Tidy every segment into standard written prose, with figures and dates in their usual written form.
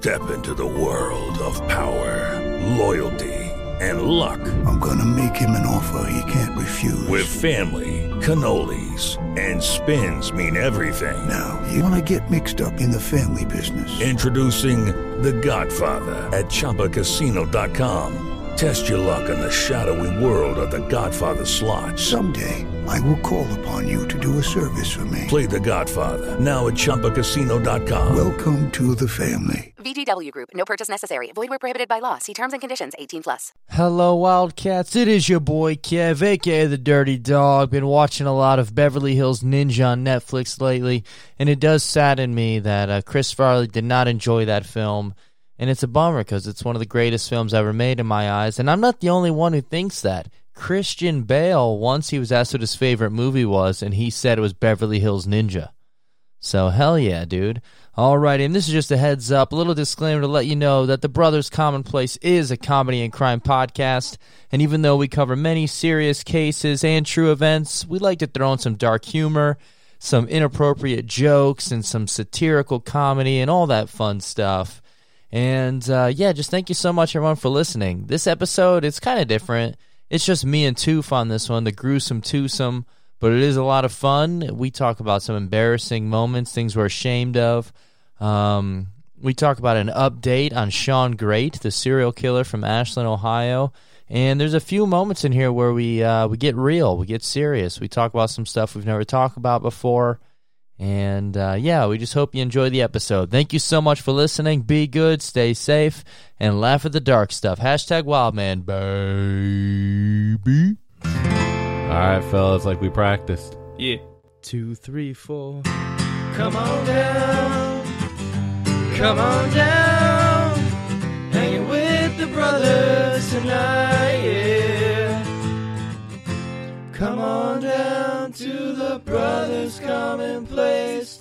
Step into the world of power, loyalty, and luck. I'm gonna make him an offer he can't refuse. With family, cannolis, and spins mean everything. Now, you wanna get mixed up in the family business. Introducing The Godfather at ChumbaCasino.com. Test your luck in the shadowy world of The Godfather slot. Someday, I will call upon you to do a service for me. Play The Godfather, now at ChumbaCasino.com. Welcome to the family. VGW Group. No purchase necessary. Void where prohibited by law. See terms and conditions. 18+. Hello, Wildcats. It is your boy, Kev, a.k.a. The Dirty Dog. Been watching a lot of Beverly Hills Ninja on Netflix lately, and it does sadden me that Chris Farley did not enjoy that film, and it's a bummer because it's one of the greatest films ever made in my eyes, and I'm not the only one who thinks that. Christian Bale, once he was asked what his favorite movie was, and he said it was Beverly Hills Ninja. So, hell yeah, dude. Alrighty, and this is just a heads up, a little disclaimer to let you know that The Brothers Commonplace is a comedy and crime podcast, and even though we cover many serious cases and true events, we like to throw in some dark humor, some inappropriate jokes, and some satirical comedy, and all that fun stuff. And, just thank you so much, everyone, for listening. This episode, it's kind of different. It's just me and Toof on this one, the gruesome twosome, but it is a lot of fun. We talk about some embarrassing moments, things we're ashamed of. We talk about an update on Sean Great, the serial killer from Ashland, Ohio. And there's a few moments in here where we get real, we get serious. We talk about some stuff we've never talked about before. And, we just hope you enjoy the episode. Thank you so much for listening. Be good, stay safe, and laugh at the dark stuff. Hashtag Wildman, baby. All right, fellas, like we practiced. Yeah. 2, 3, 4. Come on down. Come on down. Hanging with the brothers tonight, yeah. Come on down to the Brothers Commonplace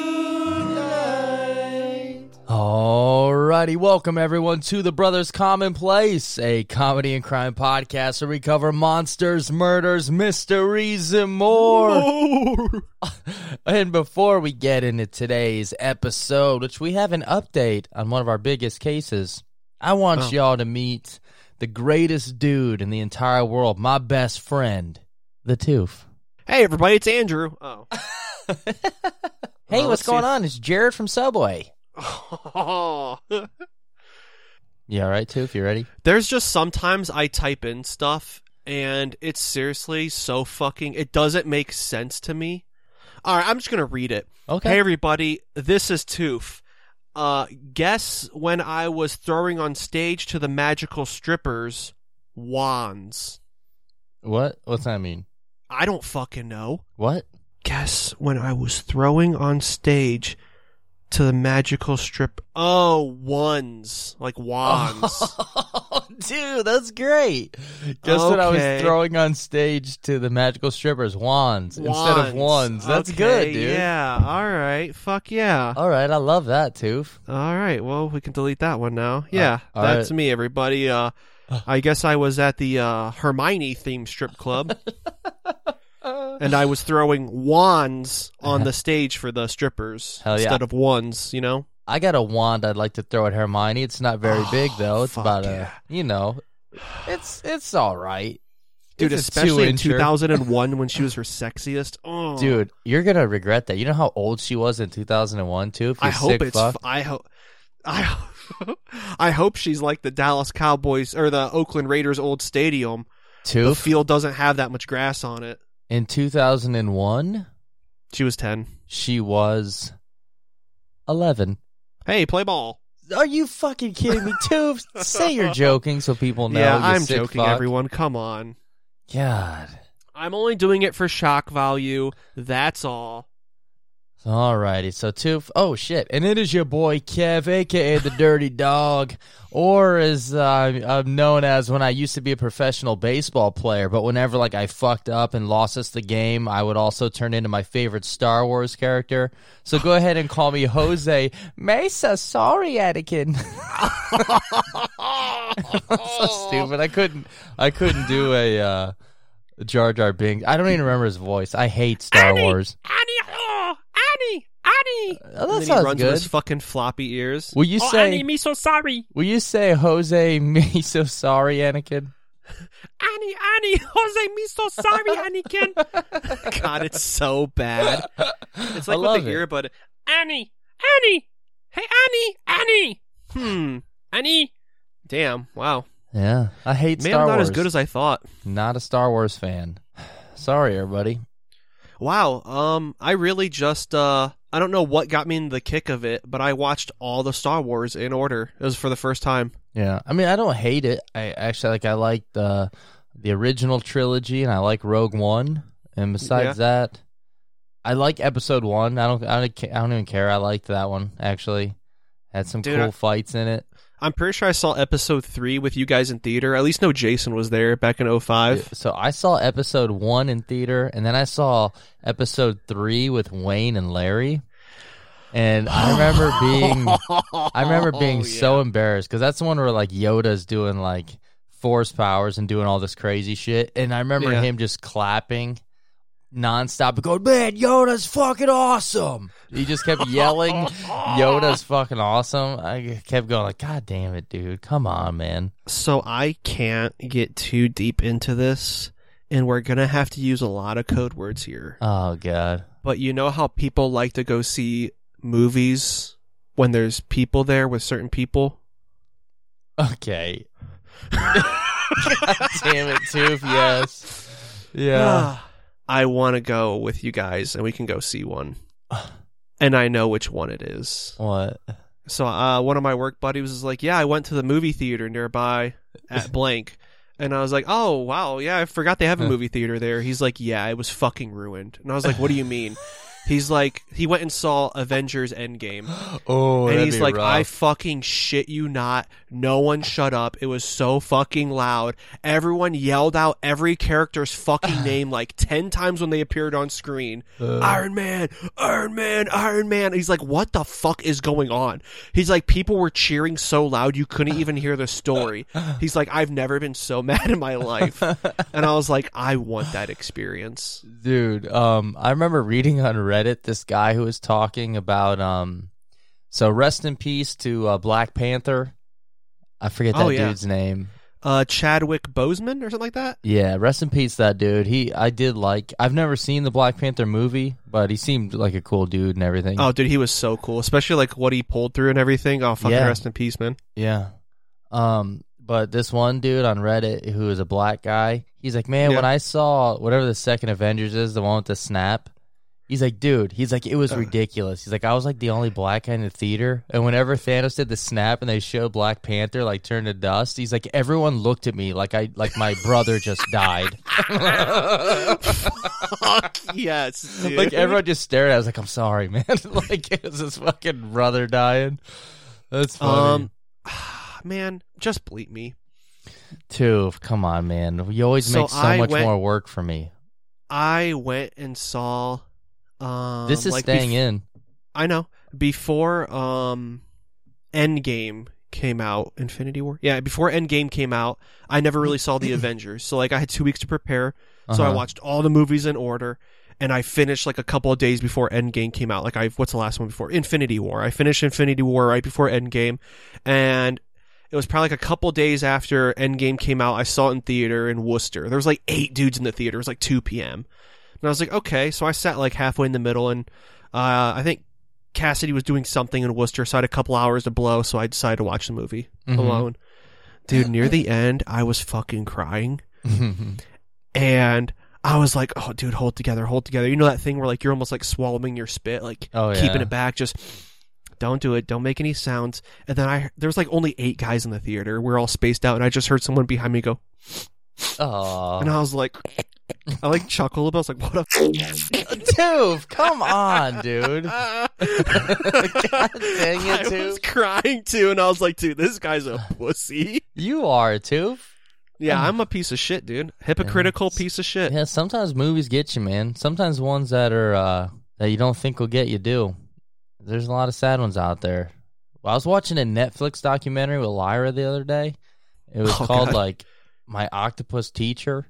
tonight. Alrighty, welcome everyone to The Brothers Commonplace, a comedy and crime podcast where we cover monsters, murders, mysteries, and more. And before we get into today's episode, which we have an update on one of our biggest cases, I want y'all to meet the greatest dude in the entire world, my best friend, the Toof. Hey, everybody, it's Andrew. Oh. Hey, what's going on? It's Jared from Subway. Oh. You all right, Toof? You ready? There's just sometimes I type in stuff, and it's seriously so fucking... It doesn't make sense to me. All right, I'm just going to read it. Okay. Hey, everybody, this is Toof. Guess when I was throwing on stage to the magical strippers, wands. What? What's that mean? I don't fucking know. What? Guess when I was throwing on stage to the magical strip... Oh, wands. Like wands. Oh, dude, that's great. Guess when I was throwing on stage to the magical strippers, wands instead of wands. That's good, dude. Yeah, all right. Fuck yeah. All right, I love that, Toof. All right, well, we can delete that one now. Yeah, all that's right. me, everybody. I guess I was at the Hermione-themed strip club, and I was throwing wands on the stage for the strippers instead of wands, you know? I got a wand I'd like to throw at Hermione. It's not very big, though. It's about it's all right. Dude, It's especially in 2-incher. 2001 when she was her sexiest. Oh. Dude, you're going to regret that. You know how old she was in 2001, too? I hope she's like the Dallas Cowboys or the Oakland Raiders old stadium. Toof? The field doesn't have that much grass on it. In 2001? She was 10. She was 11. Hey, play ball. Are you fucking kidding me, Toof? Say you're joking so people know. Yeah, you I'm sick joking, fuck. everyone. Come on. God. I'm only doing it for shock value. That's all. Alrighty, so Toof, oh shit, and it is your boy Kev, a.k.a. The Dirty Dog, or as I'm known as when I used to be a professional baseball player, but whenever I fucked up and lost us the game, I would also turn into my favorite Star Wars character. So go ahead and call me Jose Mesa. Sorry, Anakin. So stupid. I couldn't do a Jar Jar Binks. I don't even remember his voice. I hate Star Wars. Annie, Annie. Oh, that and then sounds he runs good. with his fucking floppy ears. Will you say Annie, me so sorry. Will you say Jose, me so sorry, Anakin? Annie, Jose, me so sorry, Anakin. God, it's so bad. It's like with the earbud. Annie, hey, Annie. Annie. Damn, wow. Yeah, I hate Star Wars. Maybe I'm not as good as I thought. Not a Star Wars fan. Sorry, everybody. Wow, I really just, I don't know what got me in the kick of it, but I watched all the Star Wars in order. It was for the first time. Yeah, I mean, I don't hate it. I actually I like the original trilogy, and I like Rogue One. And besides that, I like Episode 1. I don't even care. I liked that one actually. Had some cool fights in it. I'm pretty sure I saw Episode 3 with you guys in theater. At least no Jason was there back in 2005. So I saw Episode 1 in theater, and then I saw Episode 3 with Wayne and Larry. And I remember being so embarrassed because that's the one where like Yoda's doing like force powers and doing all this crazy shit. And I remember him just clapping nonstop and going, "Man, Yoda's fucking awesome." He just kept yelling, "Yoda's fucking awesome." I kept going like, "God damn it, dude. Come on, man." So I can't get too deep into this, and we're going to have to use a lot of code words here. Oh, God. But you know how people like to go see movies when there's people there with certain people? Okay. God damn it, Toof. Yes. Yeah. I want to go with you guys, and we can go see one. And I know which one it is. What? So one of my work buddies was like, "Yeah, I went to the movie theater nearby at blank." And I was like, "Oh, wow, yeah, I forgot they have a movie theater there." He's like, "Yeah, it was fucking ruined." And I was like, "What do you mean?" He's like, he went and saw Avengers Endgame. Oh, and he's like, rough. "I fucking shit you not. No one shut up. It was so fucking loud. Everyone yelled out every character's fucking name like 10 times when they appeared on screen. Iron Man, Iron Man, Iron Man." He's like, "What the fuck is going on?" He's like, "People were cheering so loud you couldn't even hear the story." He's like, "I've never been so mad in my life." And I was like, I want that experience. Dude, I remember reading on Reddit this guy who was talking about so rest in peace to Black Panther. I forget that dude's name. Chadwick Boseman or something like that? Yeah, rest in peace that dude. I've never seen the Black Panther movie, but he seemed like a cool dude and everything. Oh, dude, he was so cool, especially like what he pulled through and everything. Oh, fucking rest in peace, man. Yeah. But this one dude on Reddit who is a black guy, he's like, "Man, when I saw whatever the second Avengers is, the one with the snap," he's like, "Dude," he's like, "it was ridiculous." He's like, "I was like the only black guy in the theater, and whenever Thanos did the snap and they showed Black Panther like turn to dust, he's like, everyone looked at me like my brother just died." Fuck yes, dude. Like everyone just stared at us like, "I'm sorry, man." Like it was his fucking brother dying. That's funny. Man, just bleep me. Toof, come on, man. You always make so much more work for me. I went and saw. This is staying in. I know. Before Endgame came out, Infinity War. Yeah, before Endgame came out, I never really saw the Avengers. So like I had 2 weeks to prepare. So I watched all the movies in order. And I finished like a couple of days before Endgame came out. Like what's the last one before? Infinity War. I finished Infinity War right before Endgame. And it was probably like a couple days after Endgame came out. I saw it in theater in Worcester. There was like 8 dudes in the theater. It was like 2 p.m. And I was like, okay. So I sat like halfway in the middle, and I think Cassidy was doing something in Worcester, so I had a couple hours to blow, so I decided to watch the movie alone. Dude, near the end, I was fucking crying. And I was like, "Oh, dude, hold together. You know that thing where like you're almost like swallowing your spit, like keeping it back, just... Don't do it. Don't make any sounds." And then there was like only 8 guys in the theater. We're all spaced out, and I just heard someone behind me go, "Oh!" And I was like, I like chuckled. I was like, "What a Toof, come on, dude!" God dang it, Toof. I was crying too, and I was like, "Dude, this guy's a pussy." You are, Toof. Yeah, I'm a piece of shit, dude. Hypocritical piece of shit. Yeah, sometimes movies get you, man. Sometimes ones that are that you don't think will get you do. There's a lot of sad ones out there. Well, I was watching a Netflix documentary with Lyra the other day. It was called, like, My Octopus Teacher.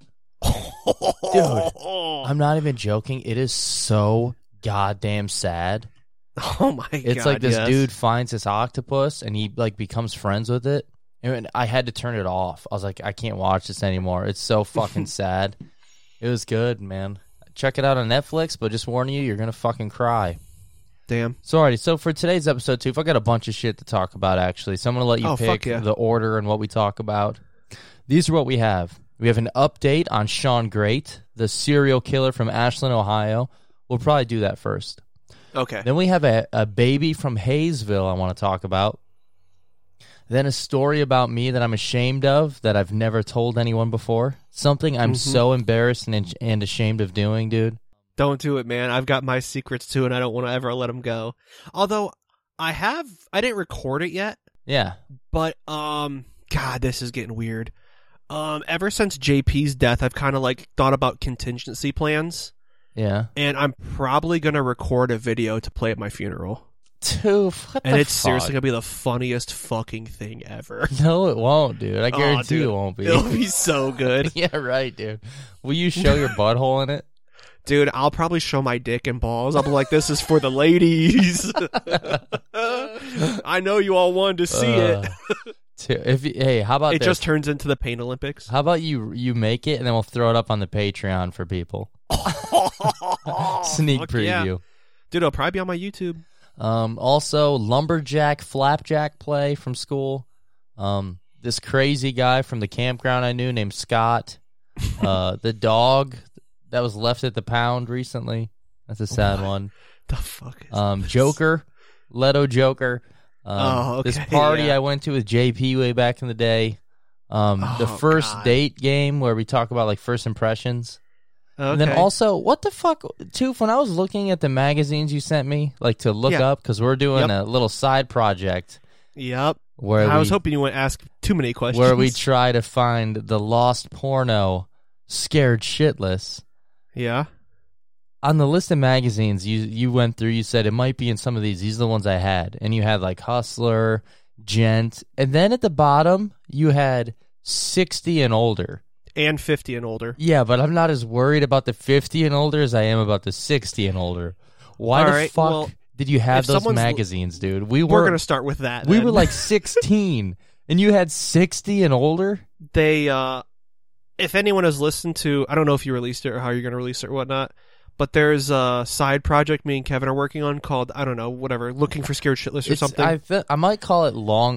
Dude, I'm not even joking. It is so goddamn sad. Oh my god! It's like this dude finds this octopus and he like becomes friends with it. And I had to turn it off. I was like, I can't watch this anymore. It's so fucking sad. It was good, man. Check it out on Netflix, but just warning you, you're gonna fucking cry. Damn. So, alrighty. So for today's episode, too, I got a bunch of shit to talk about. Actually, so I'm gonna let you pick the order and what we talk about. These are what we have. We have an update on Sean Great, the serial killer from Ashland, Ohio. We'll probably do that first. Okay. Then we have a baby from Hayesville I want to talk about. Then a story about me that I'm ashamed of that I've never told anyone before. Something I'm so embarrassed and ashamed of doing, dude. Don't do it, man. I've got my secrets too, and I don't want to ever let them go. Although I didn't record it yet. Yeah. But God, this is getting weird. Ever since JP's death, I've kind of like thought about contingency plans. Yeah. And I'm probably gonna record a video to play at my funeral. Dude, and it's seriously gonna be the funniest fucking thing ever. No, it won't, dude. I guarantee it won't be. It'll be so good. Yeah, right, dude. Will you show your butthole in it? Dude, I'll probably show my dick and balls. I'll be like, this is for the ladies. I know you all wanted to see it. Hey, how about it this? Just turns into the Pain Olympics. How about you make it and then we'll throw it up on the Patreon for people. Sneak preview. Yeah. Dude, it'll probably be on my YouTube. Also, lumberjack flapjack play from school. This crazy guy from the campground I knew named Scott. The dog that was left at the pound recently. That's a sad one. The fuck is this? Joker, Leto Joker. Okay, this party I went to with JP way back in the day. The first date game where we talk about like first impressions. Okay. And then also, what the fuck, Toof, when I was looking at the magazines you sent me, like to look up, because we're doing a little side project. Yep. Where I was hoping you wouldn't ask too many questions. Where we try to find the lost porno, Scared Shitless. Yeah. On the list of magazines you went through, you said it might be in some of these. These are the ones I had. And you had like Hustler, Gent. And then at the bottom, you had 60 and older. And 50 and older. Yeah, but I'm not as worried about the 50 and older as I am about the 60 and older. Why fuck did you have those magazines, dude? We're going to start with that. We were like 16, and you had 60 and older? They, if anyone has listened to, I don't know if you released it or how you're going to release it or whatnot, but there's a side project me and Kevin are working on called, I don't know, whatever, Looking for Scared Shitless or something. I might call it long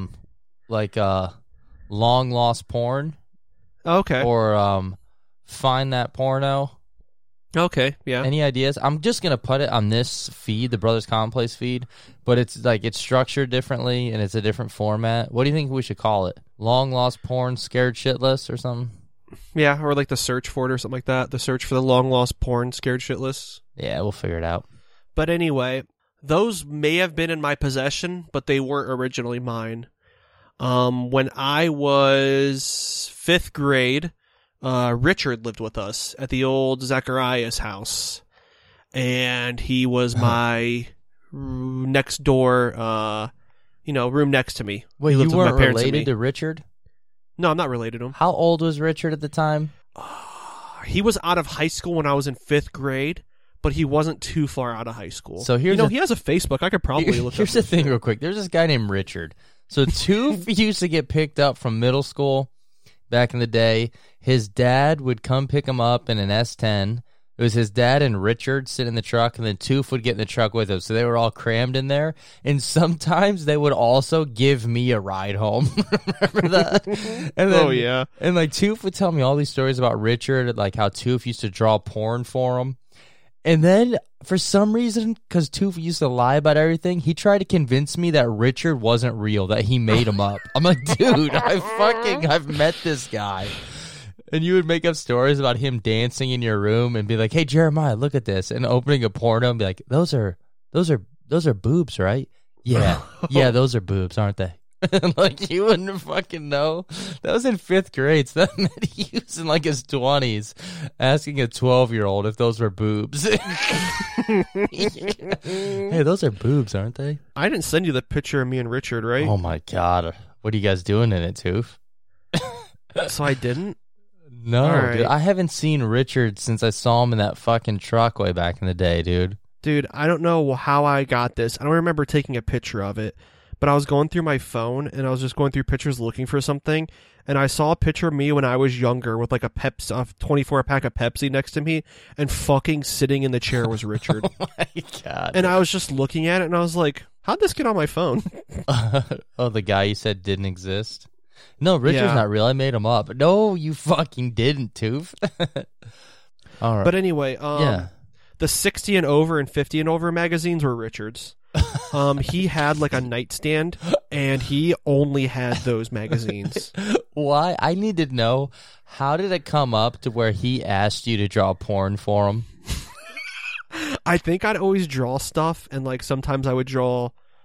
lost porn. Okay. Or Find That Porno. Okay, yeah. Any ideas? I'm just going to put it on this feed, the Brothers Commonplace feed, but it's like it's structured differently and it's a different format. What do you think we should call it? Long Lost Porn Scared Shitless or something? Yeah, or like the search for it or something like that. The search for the long lost porn Scared Shitless. Yeah, we'll figure it out. But anyway, those may have been in my possession, but they weren't originally mine. When I was 5th grade, Richard lived with us at the old Zacharias house, and he was my next door, room next to me. Wait, you weren't related to Richard? No, I'm not related to him. How old was Richard at the time? He was out of high school when I was in 5th grade, but he wasn't too far out of high school. So here's he has a Facebook. I could probably look. Here's the thing, real quick. There's this guy named Richard. So Toof used to get picked up from middle school back in the day. His dad would come pick him up in an S10. It was his dad and Richard sit in the truck, and then Toof would get in the truck with him. So they were all crammed in there. And sometimes they would also give me a ride home. Remember that? And then, yeah. And like Toof would tell me all these stories about Richard, like how Toof used to draw porn for him. And then, for some reason, because Toof used to lie about everything, he tried to convince me that Richard wasn't real, that he made him up. I'm like, dude, I've met this guy. And you would make up stories about him dancing in your room and be like, hey, Jeremiah, look at this. And opening a porno and be like, those are boobs, right? Yeah. Yeah, those are boobs, aren't they? Like, you wouldn't fucking know. That was in 5th grade, so that meant he was in like his 20s asking a 12-year-old if those were boobs. Hey, those are boobs, aren't they? I didn't send you the picture of me and Richard, right? Oh my God. What are you guys doing in it, Toof? So I didn't? No, right. Dude. I haven't seen Richard since I saw him in that fucking truck way back in the day, dude. Dude, I don't know how I got this. I don't remember taking a picture of it, but I was going through my phone and I was just going through pictures looking for something, and I saw a picture of me when I was younger with like a 24-pack of Pepsi next to me, and fucking sitting in the chair was Richard. Oh my God. And I was just looking at it and I was like, how'd this get on my phone? Oh, the guy you said didn't exist? No, Richard's not real. I made him up. No, you fucking didn't, Toof. All right. But anyway, the 60 and over and 50 and over magazines were Richard's. He had like a nightstand, and he only had those magazines. Why? I need to know, how did it come up to where he asked you to draw porn for him? I think I'd always draw stuff, and like sometimes I would draw...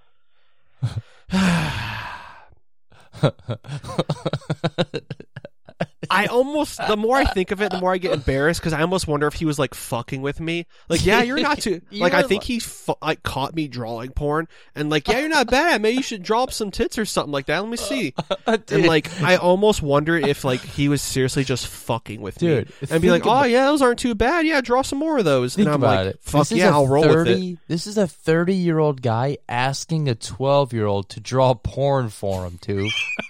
the more I think of it, the more I get embarrassed, because I almost wonder if he was like fucking with me. Like, yeah, you're not too. Like, I think he like caught me drawing porn, and like, yeah, you're not bad. Maybe you should draw up some tits or something like that. Let me see. And like, I almost wonder if like he was seriously just fucking with me, and be like, oh yeah, those aren't too bad. Yeah, draw some more of those. And I'm like, fuck yeah, I'll roll with it. This is a 30-year-old guy asking a 12-year-old to draw porn for him, too.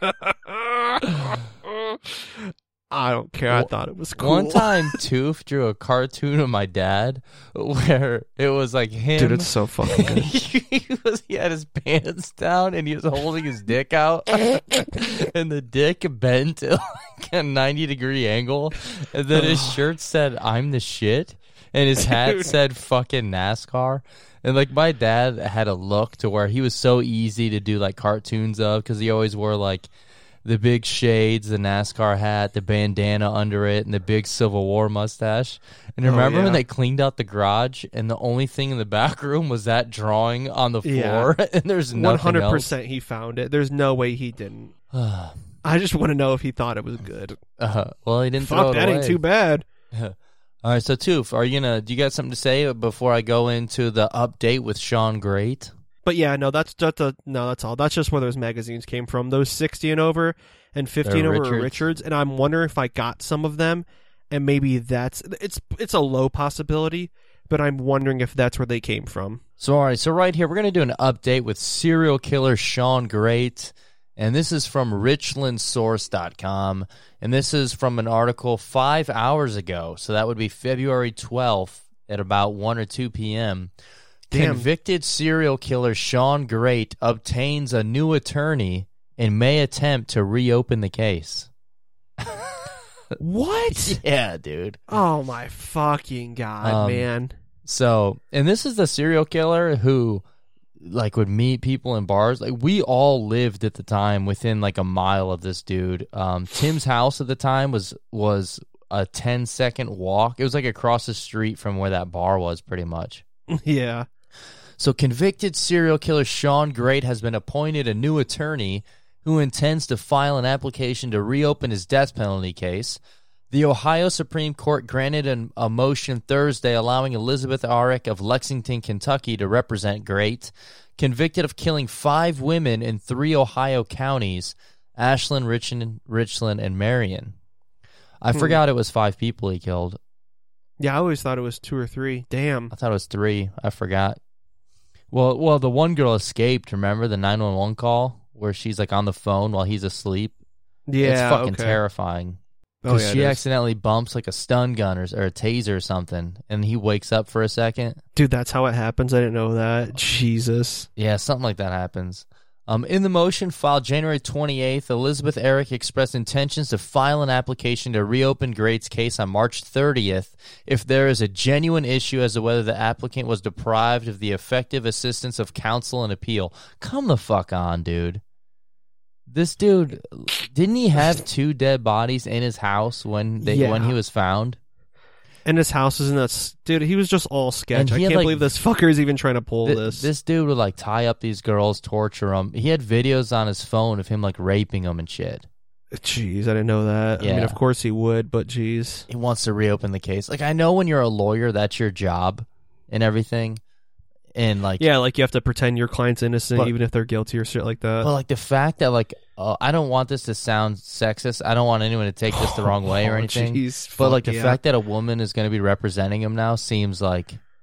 I don't care. I thought it was cool. One time, Toof drew a cartoon of my dad where it was like him. Dude, it's so fucking good. He had his pants down and he was holding his dick out, and the dick bent at like a 90-degree angle, and then his shirt said "I'm the shit," and his hat said "fucking NASCAR." And like, my dad had a look to where he was so easy to do like cartoons of, because he always wore like the big shades, the NASCAR hat, the bandana under it, and the big Civil War mustache. And remember when they cleaned out the garage, and the only thing in the back room was that drawing on the floor, and there's nothing 100% he found it. There's no way he didn't. I just want to know if he thought it was good. Well, he didn't. Fuck, that ain't too bad. All right, so Toof, do you got something to say before I go into the update with Sean Great? But yeah, no, that's all. That's just where those magazines came from. Those 60 and over and 50 and over are Richards, and I'm wondering if I got some of them, and maybe it's a low possibility, but I'm wondering if that's where they came from. So all right, so right here we're gonna do an update with serial killer Sean Great, and this is from RichlandSource.com, and this is from an article 5 hours ago, so that would be February 12th at about 1 or 2 p.m. Damn. Convicted serial killer Sean Great obtains a new attorney and may attempt to reopen the case. What? Yeah, dude. Oh my fucking God, man. So, and this is the serial killer who like would meet people in bars. Like, we all lived at the time within like a mile of this dude. Tim's house at the time was a 10-second walk. It was like across the street from where that bar was, pretty much. Yeah. So convicted serial killer Sean Great has been appointed a new attorney who intends to file an application to reopen his death penalty case. The Ohio Supreme Court granted a motion Thursday allowing Elizabeth Arick of Lexington, Kentucky to represent Great, convicted of killing 5 women in 3 Ohio counties, Ashland, Richland, and Marion. I forgot it was 5 people he killed. Yeah, I always thought it was 2 or 3. Damn. I thought it was 3. I forgot. Well, the one girl escaped, remember? The 911 call where she's like on the phone while he's asleep? Yeah, it's fucking terrifying. Because yeah, she accidentally bumps like a stun gun or a taser or something, and he wakes up for a second. Dude, that's how it happens? I didn't know that. Jesus. Yeah, something like that happens. In the motion filed January 28th, Elizabeth Arick expressed intentions to file an application to reopen Great's case on March 30th if there is a genuine issue as to whether the applicant was deprived of the effective assistance of counsel and appeal. Come the fuck on, dude. This dude, didn't he have 2 dead bodies in his house when he was found? And his house is in that... Dude, he was just all sketch. I can't believe this fucker is even trying to pull this. This dude would, like, tie up these girls, torture them. He had videos on his phone of him, like, raping them and shit. Jeez, I didn't know that. Yeah. I mean, of course he would, but jeez. He wants to reopen the case. Like, I know when you're a lawyer, that's your job and everything. And, like... Yeah, like, you have to pretend your client's innocent even if they're guilty or shit like that. But, like, the fact that, like... I don't want this to sound sexist. I don't want anyone to take this the wrong way or anything. Geez, but like the fact that a woman is going to be representing him now seems like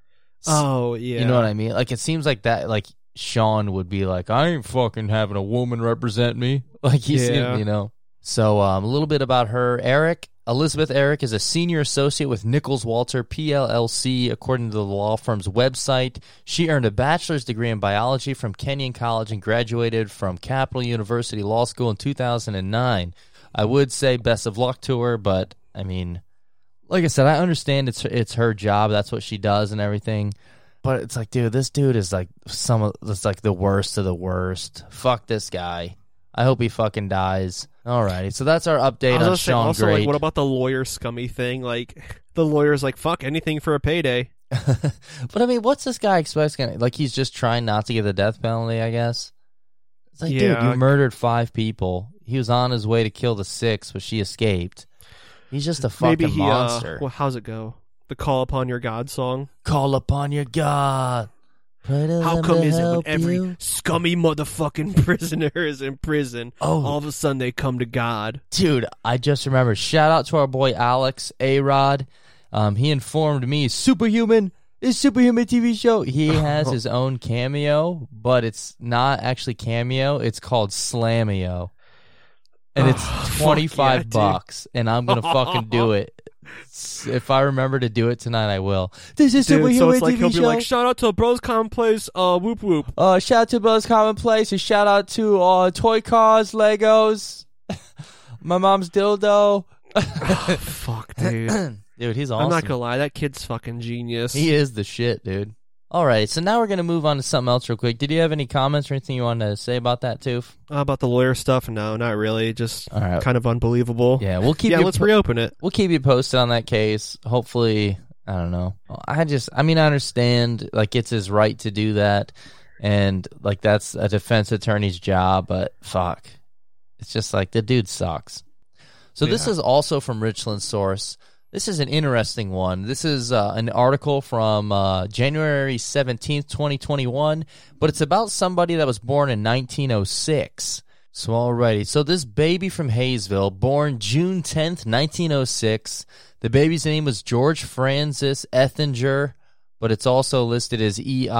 Oh, yeah. You know what I mean? Like, it seems like that, like, Sean would be like, I ain't fucking having a woman represent me. Like, he's, you know. So, a little bit about her. Elizabeth Eric is a senior associate with Nichols Walter, PLLC, according to the law firm's website. She earned a bachelor's degree in biology from Kenyon College and graduated from Capital University Law School in 2009. I would say best of luck to her, but, I mean, like I said, I understand it's her job. That's what she does and everything. But it's like, dude, this dude is like it's like the worst of the worst. Fuck this guy. I hope he fucking dies. Alrighty, so that's our update on Sean also, Great. Like, what about the lawyer scummy thing? Like, the lawyer's like, fuck anything for a payday. But I mean, what's this guy expecting? Like, he's just trying not to get the death penalty, I guess. It's like, dude, you murdered 5 people. He was on his way to kill the 6th, but she escaped. He's just a fucking monster. Well, how's it go? The Call Upon Your God song? Call upon your God. How come is it when every scummy motherfucking prisoner is in prison, all of a sudden they come to God? Dude, I just remember. Shout out to our boy Alex A-Rod. He informed me Superhuman TV show. He has his own cameo, but it's not actually cameo. It's called Slameo. And it's $25, and I'm going to fucking do it. If I remember to do it tonight, I will. This is Superhuman so it's like TV he'll show. be like, shout out to Bros Commonplace, whoop whoop. Shout out to Bros Commonplace, and shout out to Toy Cars, Legos, my mom's dildo. Fuck, dude. Dude, he's awesome. I'm not gonna lie, that kid's fucking genius. He is the shit, dude. All right, so now we're going to move on to something else real quick. Did you have any comments or anything you wanted to say about that, Toof? About the lawyer stuff? No, not really. Just kind of unbelievable. Yeah, let's reopen it. We'll keep you posted on that case. Hopefully, I don't know. I understand, like, it's his right to do that, and, like, that's a defense attorney's job, but fuck. It's just like, the dude sucks. So this is also from Richland Source. This is an interesting one. This is an article from January 17th, 2021, but it's about somebody that was born in 1906. So alrighty. So this baby from Hayesville, born June 10th, 1906. The baby's name was George Francis Ethinger, but it's also listed as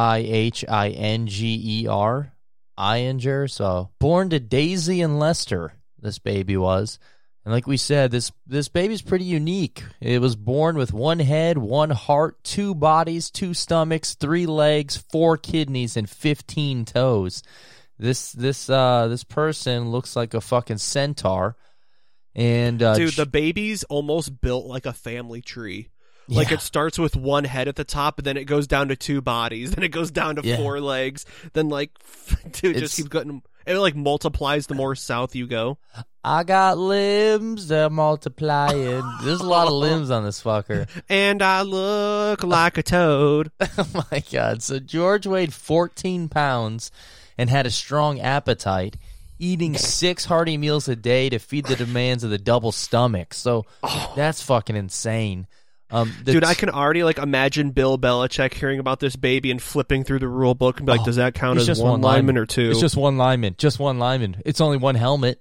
Eichinger, Einger. So born to Daisy and Lester, this baby was. And like we said, this baby's pretty unique. It was born with 1 head, 1 heart, 2 bodies, 2 stomachs, 3 legs, 4 kidneys, and 15 toes. This person looks like a fucking centaur. And dude, the baby's almost built like a family tree. Yeah. Like, it starts with 1 head at the top, and then it goes down to 2 bodies, then it goes down to 4 legs, then, like, dude, just keeps getting. It, like, multiplies the more south you go. I got limbs, they're multiplying. There's a lot of limbs on this fucker. And I look like a toad. Oh, my God. So George weighed 14 pounds and had a strong appetite, eating 6 hearty meals a day to feed the demands of the double stomach. So that's fucking insane. Dude, I can already, like, imagine Bill Belichick hearing about this baby and flipping through the rule book and be like, does that count as one lineman or 2? It's just 1 lineman. Just 1 lineman. It's only 1 helmet.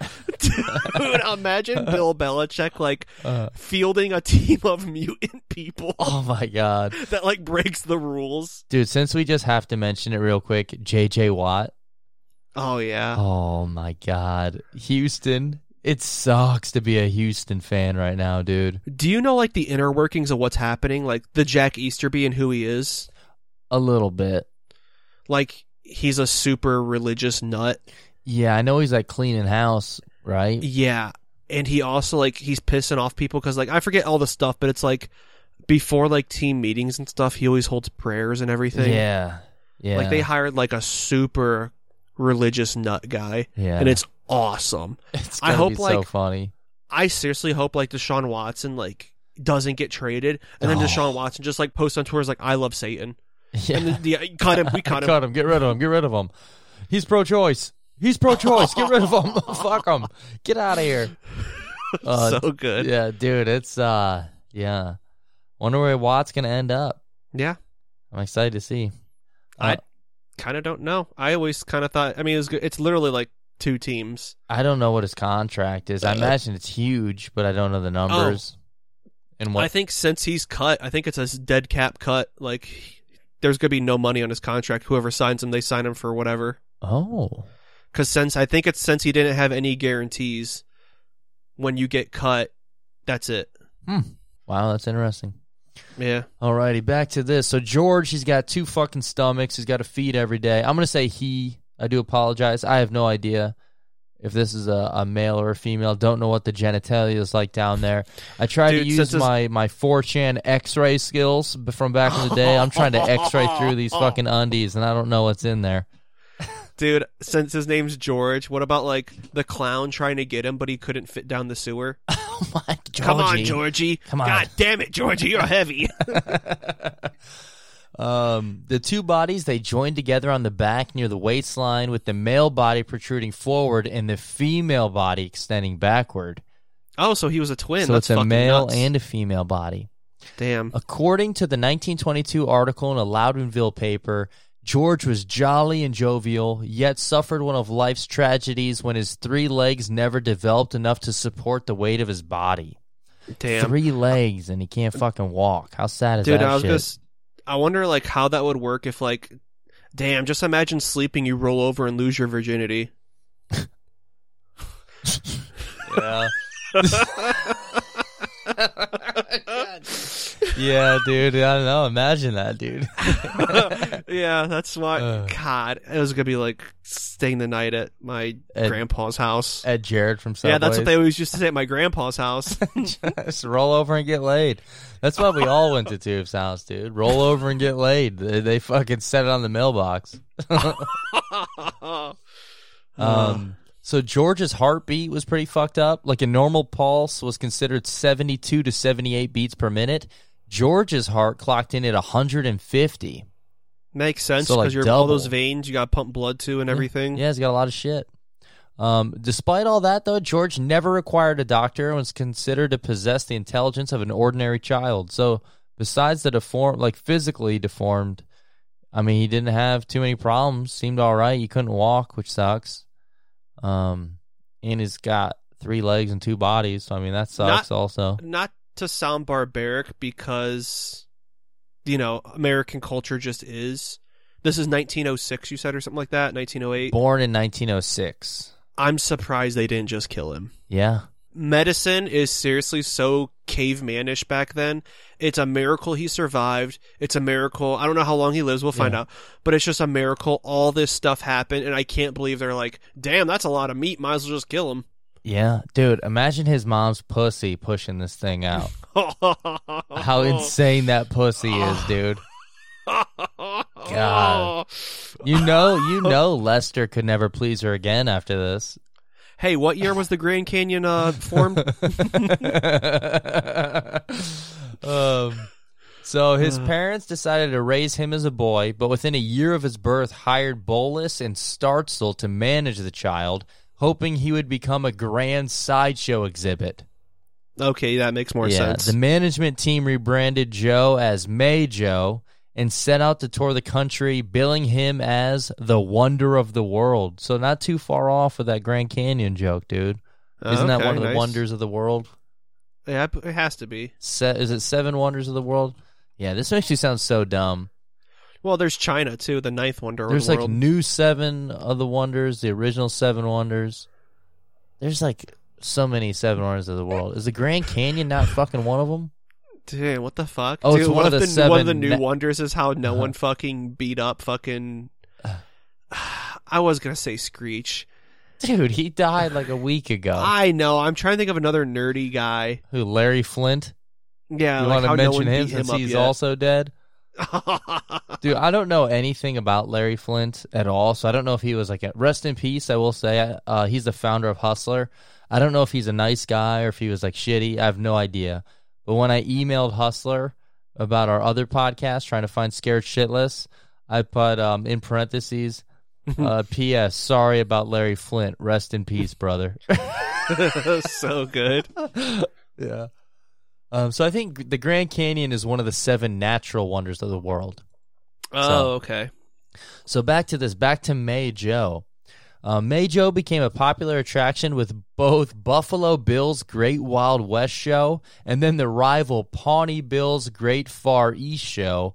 Dude, imagine Bill Belichick, like, fielding a team of mutant people. Oh, my God. That, like, breaks the rules. Dude, since we just have to mention it real quick, J.J. Watt. Oh, yeah. Oh, my God. Houston. It sucks to be a Houston fan right now, dude. Do you know, like, the inner workings of what's happening? Like, the Jack Easterby and who he is? A little bit. Like, he's a super religious nut. Yeah, I know he's, like, cleaning house, right? Yeah. And he also, like, he's pissing off people because, like, I forget all the stuff, but it's, like, before, like, team meetings and stuff, he always holds prayers and everything. Yeah. Yeah. Like, they hired, like, a super religious nut guy. Yeah. And it's awesome. It's gonna be so funny. I seriously hope, like, Deshaun Watson, like, doesn't get traded, and then Deshaun Watson just, like, posts on Twitter like, I love Satan. Yeah. And then, we cut him. Cut him. Get rid of him. He's pro-choice. Get rid of him. Fuck him. Get out of here. So good. Yeah, dude, it's, yeah. Wonder where Watt's gonna end up. Yeah. I'm excited to see. I kind of don't know. I always kind of thought, I mean, it's literally, like, 2 teams. I don't know what his contract is. I imagine it's huge, but I don't know the numbers. And what I think since he's cut, I think it's a dead cap cut. Like, there's going to be no money on his contract. Whoever signs him, they sign him for whatever. Oh. Because since he didn't have any guarantees, when you get cut, that's it. Wow, that's interesting. Yeah. Alrighty, back to this. So George, he's got 2 fucking stomachs. He's got to feed every day. I'm going to say he. I do apologize. I have no idea if this is a male or a female. Don't know what the genitalia is like down there. I tried to use my 4chan X-ray skills from back in the day. I'm trying to X-ray through these fucking undies, and I don't know what's in there. Dude, since his name's George, what about like the clown trying to get him, but he couldn't fit down the sewer? Oh my, Georgie. Come on, Georgie. Come on. God damn it, Georgie, you're heavy. The 2 bodies, they joined together on the back near the waistline, with the male body protruding forward and the female body extending backward. Oh, so he was a twin. So That's it's a male nuts. and a female body. Damn. According to the 1922 article in a Loudonville paper, George was jolly and jovial, yet suffered one of life's tragedies when his 3 legs never developed enough to support the weight of his body. Damn. 3 legs and he can't fucking walk. How sad is Dude, that shit? I wonder like how that would work if like, damn, just imagine sleeping, you roll over and lose your virginity. Yeah. Yeah, dude. I don't know. Imagine that, dude. Yeah, that's why. God, it was gonna be like staying the night at my grandpa's house. At Jared from Subway. Yeah, that's what they always used to say at my grandpa's house. Just roll over and get laid. That's why we all went to Tube's house, dude. Roll over and get laid. They fucking set it on the mailbox. So George's heartbeat was pretty fucked up. Like a normal pulse was considered 72 to 78 beats per minute. George's heart clocked in at 150. Makes sense, So, because like, you're all double. those veins you got to pump blood to and everything. Yeah, he's got a lot of shit. Despite all that, though, George never required a doctor and was considered to possess the intelligence of an ordinary child. So besides the physically deformed, I mean, he didn't have too many problems. Seemed all right. He couldn't walk, which sucks. And he's got 3 legs and 2 bodies. So, I mean, that sucks also. Not to sound barbaric, because, you know, American culture just is. This is 1906, you said, or something like that? 1908? Born in 1906. I'm surprised they didn't just kill him. Yeah. Medicine is seriously so cavemanish back then. It's a miracle he survived. It's a miracle. I don't know how long he lives. We'll find out. But it's just a miracle. All this stuff happened, and I can't believe they're like, damn, that's a lot of meat. Might as well just kill him. Yeah. Dude, imagine his mom's pussy pushing this thing out. How insane that pussy is, dude. God. You know Lester could never please her again after this. Hey, what year was the Grand Canyon formed? So his parents decided to raise him as a boy, but within a year of his birth hired Bolus and Startzel to manage the child, hoping he would become a grand sideshow exhibit. Okay, that makes more sense. The management team rebranded Joe as May Joe and set out to tour the country, billing him as the wonder of the world. So not too far off with that Grand Canyon joke, dude. Isn't that one of the wonders of the world? Yeah, it has to be. Is it 7 wonders of the world? Yeah, this makes you sound so dumb. Well, there's China, too, the 9th wonder of the world. There's like new 7 of the wonders, the original 7 wonders. There's like so many 7 wonders of the world. Is the Grand Canyon not fucking one of them? Dude, what the fuck? Oh, Dude, it's one of the 7 one of the new wonders is how no one fucking beat up fucking... I was going to say Screech. Dude, he died like a week ago. I know. I'm trying to think of another nerdy guy. Who, Larry Flint? Yeah, you like want to how mention no one him beat since him he's up yet. also dead? Dude, I don't know anything about Larry Flint at all, so I don't know if he was like rest in peace. I will say he's the founder of Hustler. I don't know if he's a nice guy or if he was like shitty. I have no idea. But when I emailed Hustler about our other podcast, trying to find Scared Shitless, I put in parentheses, P.S. Sorry about Larry Flint. Rest in peace, brother. So good. Yeah. So I think the Grand Canyon is one of the 7 natural wonders of the world. Oh, okay. So back to May Joe. May Joe became a popular attraction with both Buffalo Bill's Great Wild West show and then the rival Pawnee Bill's Great Far East show.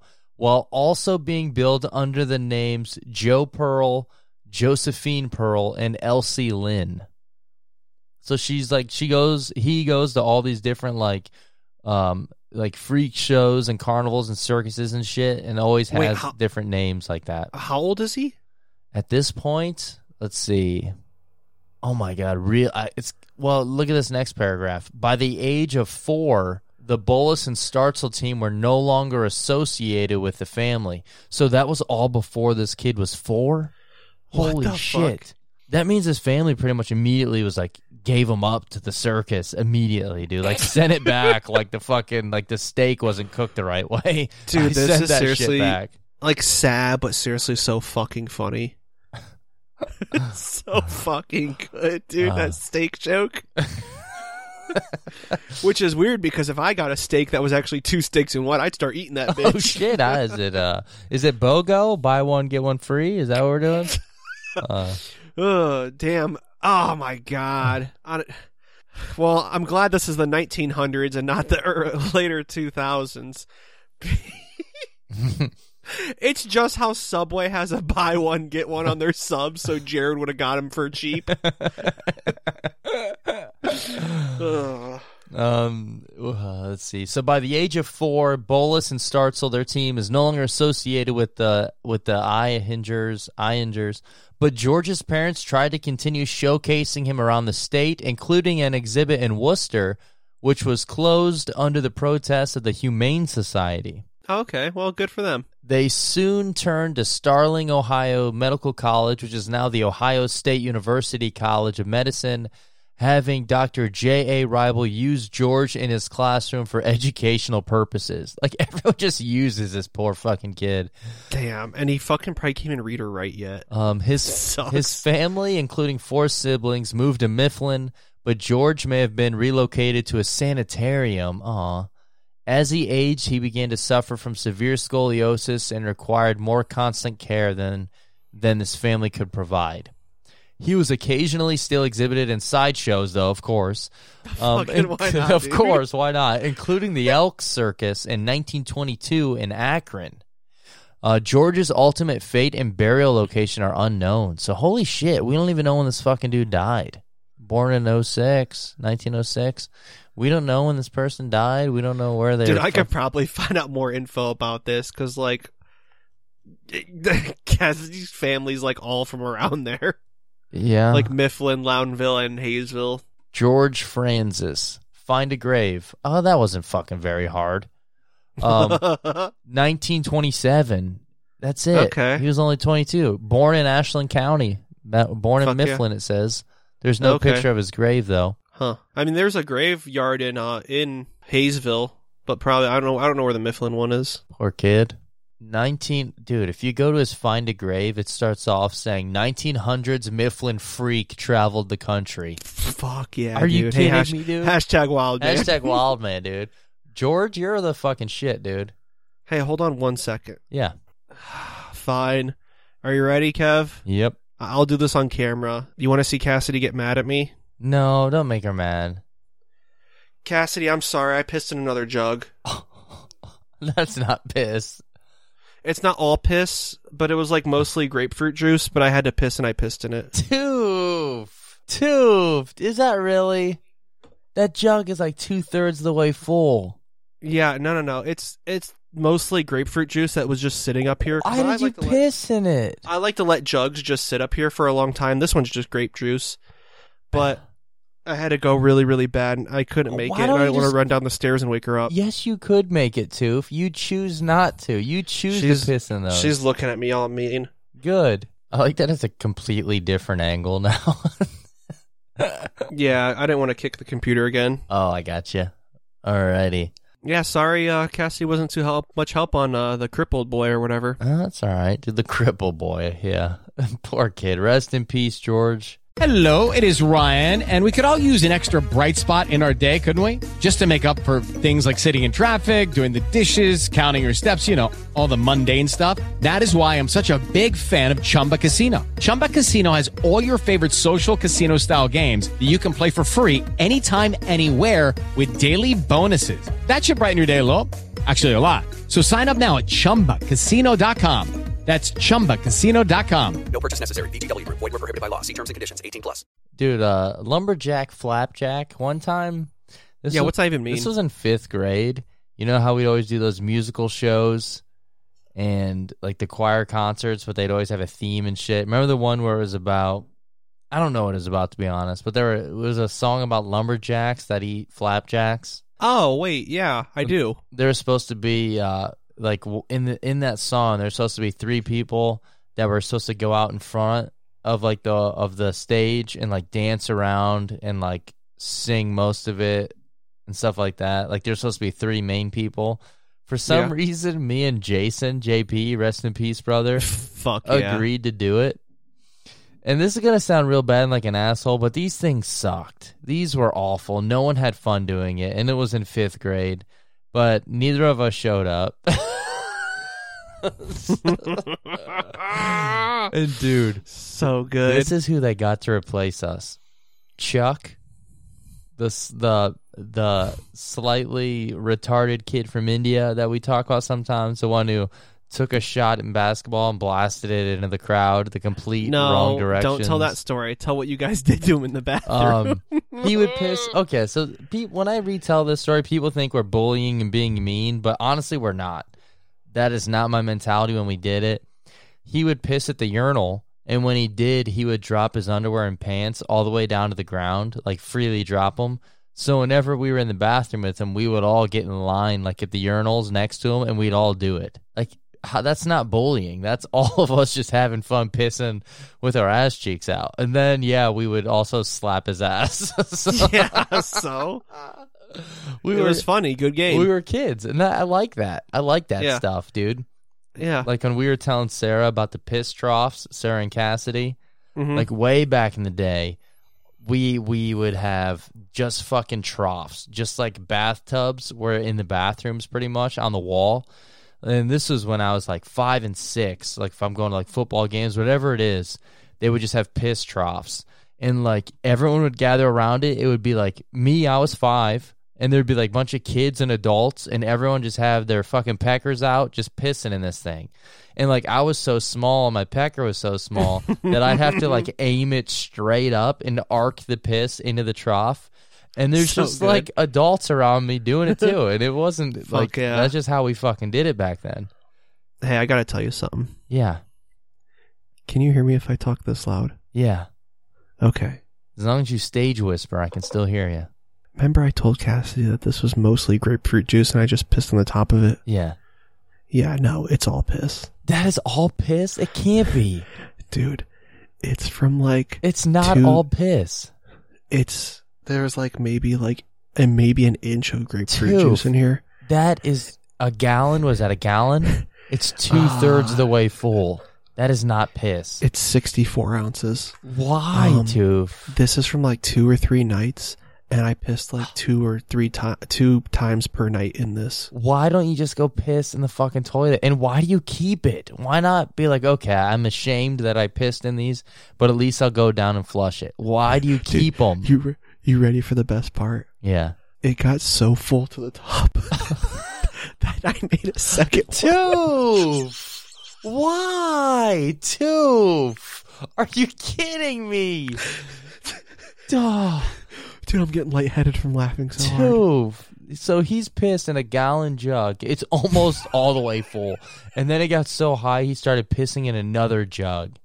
while also being billed under the names Joe Pearl, Josephine Pearl, and Elsie Lynn. So he goes to all these different like freak shows and carnivals and circuses and shit, and always has different names like that. How old is he? At this point, let's see. Oh my God, look at this next paragraph. By the age of 4, the Bolus and Startzel team were no longer associated with the family. So that was all before this kid was 4? Holy shit. Fuck? That means his family pretty much immediately was like, gave him up to the circus immediately, dude. Like, sent it back like the steak wasn't cooked the right way. Dude, this is seriously like sad, but seriously so fucking funny. So fucking good, dude. That steak joke. Which is weird because if I got a steak that was actually 2 steaks in one, I'd start eating that bitch. Oh shit! Is it BOGO? Buy one get one free? Is that what we're doing? Oh damn! Oh my God! Well, I'm glad this is the 1900s and not the later 2000s. It's just how Subway has a buy one get one on their subs, so Jared would have got him for cheap. Let's see. So by the age of 4, Bolus and Startzel, their team is no longer associated with the Ihingers, but George's parents tried to continue showcasing him around the state, including an exhibit in Worcester, which was closed under the protests of the Humane Society. Okay, well, good for them. They soon turned to Starling, Ohio Medical College, which is now the Ohio State University College of Medicine, having Dr. J.A. Reibel use George in his classroom for educational purposes. Like, everyone just uses this poor fucking kid. Damn, and he fucking probably can't even read or write yet. His family, including 4 siblings, moved to Mifflin, but George may have been relocated to a sanitarium. As he aged, he began to suffer from severe scoliosis and required more constant care than his family could provide. He was occasionally still exhibited in sideshows, though, of course. Why not, of course, why not? Including the Elk Circus in 1922 in Akron. George's ultimate fate and burial location are unknown. So, holy shit, we don't even know when this fucking dude died. Born in 1906. We don't know when this person died. We don't know where they Dude, I could probably find out more info about this, because, like, Cassidy's family's, like, all from around there. Yeah. Like Mifflin, Loudonville, and Hayesville. George Francis. Find a grave. Oh, that wasn't fucking very hard. 1927. That's it. Okay. He was only 22. Born in Ashland County. Born in Mifflin, it says. There's no picture of his grave, though. Huh. I mean, there's a graveyard in Hayesville, but probably I don't know where the Mifflin one is. Poor kid. Dude, if you go to his Find a Grave, it starts off saying 1900s Mifflin freak traveled the country. Fuck yeah, Are you kidding me, dude? Hashtag wild man. Hashtag wild man, dude. George, you're the fucking shit, dude. Hey, hold on 1 second. Yeah. Fine. Are you ready, Kev? Yep. I'll do this on camera. You want to see Cassidy get mad at me? No, don't make her mad. Cassidy, I'm sorry. I pissed in another jug. That's not piss. It's not all piss, but it was like mostly grapefruit juice, but I had to piss and I pissed in it. Toof. Is that really? That jug is like 2/3 of the way full. Yeah, no. It's mostly grapefruit juice that was just sitting up here. Why did you piss in it? I like to let jugs just sit up here for a long time. This one's just grape juice. But I had to go really, really bad, and I couldn't make it. And I didn't want to run down the stairs and wake her up. Yes, you could make it, Toof. You choose not to. You choose to piss in those. She's looking at me all mean. Good. I like that it's a completely different angle now. Yeah, I didn't want to kick the computer again. Oh, I gotcha. Alrighty. Yeah, sorry, Cassidy wasn't too much help on the crippled boy or whatever. That's alright. Dude, the crippled boy, yeah. Poor kid. Rest in peace, George. Hello, it is Ryan, and we could all use an extra bright spot in our day, couldn't we? Just to make up for things like sitting in traffic, doing the dishes, counting your steps, all the mundane stuff. That is why I'm such a big fan of Chumba Casino. Chumba Casino has all your favorite social casino-style games that you can play for free anytime, anywhere with daily bonuses. That should brighten your day a little. Actually, a lot. So sign up now at ChumbaCasino.com. That's ChumbaCasino.com. No purchase necessary. VGW Group. Void where prohibited by law. See terms and conditions. 18+. Dude, lumberjack flapjack. One time. What's that even mean? This was in 5th grade. You know how we always do those musical shows and like the choir concerts, but they'd always have a theme and shit. Remember the one where it was about? I don't know what it was about, to be honest, but it was a song about lumberjacks that eat flapjacks. Oh wait, yeah, I do. There's supposed to be like in that song, there's supposed to be 3 people that were supposed to go out in front of like the stage and like dance around and like sing most of it and stuff like that. Like there's supposed to be 3 main people. For some reason, me and Jason, JP, rest in peace, brother, agreed to do it. And this is going to sound real bad and like an asshole, but these things sucked. These were awful. No one had fun doing it, and it was in 5th grade, but neither of us showed up. And dude, so good. This is who they got to replace us. Chuck, the slightly retarded kid from India that we talk about sometimes, the one who took a shot in basketball and blasted it into the crowd, the complete wrong direction. Don't tell that story. Tell what you guys did to him in the bathroom. He would piss. Okay, so when I retell this story, people think we're bullying and being mean, but honestly, we're not. That is not my mentality when we did it. He would piss at the urinal, and when he did, he would drop his underwear and pants all the way down to the ground, like freely drop them. So whenever we were in the bathroom with him, we would all get in line, like at the urinals next to him, and we'd all do it. Like, that's not bullying. That's all of us just having fun pissing with our ass cheeks out. And then, we would also slap his ass. It was funny. Good game. We were kids, and I like that. I like that stuff, dude. Yeah. Like when we were telling Sarah about the piss troughs, Sarah and Cassidy, like way back in the day, we would have just fucking troughs, just like bathtubs were in the bathrooms pretty much on the wall. And this was when I was like 5 and 6. Like if I'm going to like football games, whatever it is, they would just have piss troughs. And like everyone would gather around it. It would be like me, I was 5. And there'd be like a bunch of kids and adults. And everyone just have their fucking peckers out just pissing in this thing. And like I was so small, my pecker was so small that I'd have to like aim it straight up and arc the piss into the trough. And there's just good. Like adults around me doing it too, and it wasn't like that's just how we fucking did it back then. Hey, I gotta tell you something. Yeah. Can you hear me if I talk this loud? Yeah. Okay. As long as you stage whisper, I can still hear you. Remember I told Cassidy that this was mostly grapefruit juice and I just pissed on the top of it? Yeah. Yeah, no, it's all piss. That is all piss? It can't be. Dude, it's from like... It's not all piss. There's like maybe an inch of grapefruit juice in here. That is a gallon. Was that a gallon? It's 2/3 of the way full. That is not piss. It's 64 ounces. Why, Toof? This is from like 2 or 3 nights, and I pissed like 2 times per night in this. Why don't you just go piss in the fucking toilet? And why do you keep it? Why not be like, okay, I'm ashamed that I pissed in these, but at least I'll go down and flush it. Why do you keep them? You ready for the best part? Yeah. It got so full to the top that I made a second Toof! Why? Toof! Are you kidding me? Dude, I'm getting lightheaded from laughing so hard. Toof! So he's pissed in a gallon jug. It's almost all the way full. And then it got so high he started pissing in another jug.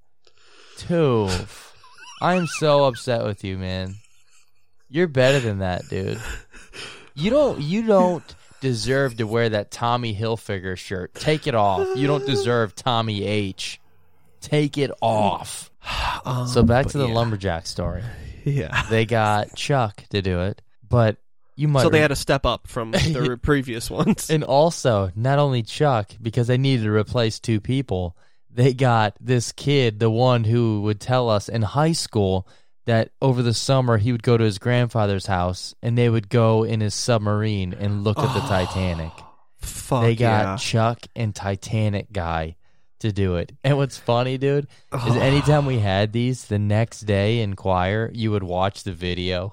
Toof. I'm so upset with you, man. You're better than that, dude. You don't deserve to wear that Tommy Hilfiger shirt. Take it off. You don't deserve Tommy H. Take it off. So back to the lumberjack story. Yeah. They got Chuck to do it, but you might... So they had to step up from their previous ones. And also, not only Chuck, because they needed to replace 2 people, they got this kid, the one who would tell us in high school that over the summer he would go to his grandfather's house and they would go in his submarine and look at the Titanic. They got Chuck and Titanic guy to do it. And what's funny, dude, is anytime we had these, the next day in choir, you would watch the video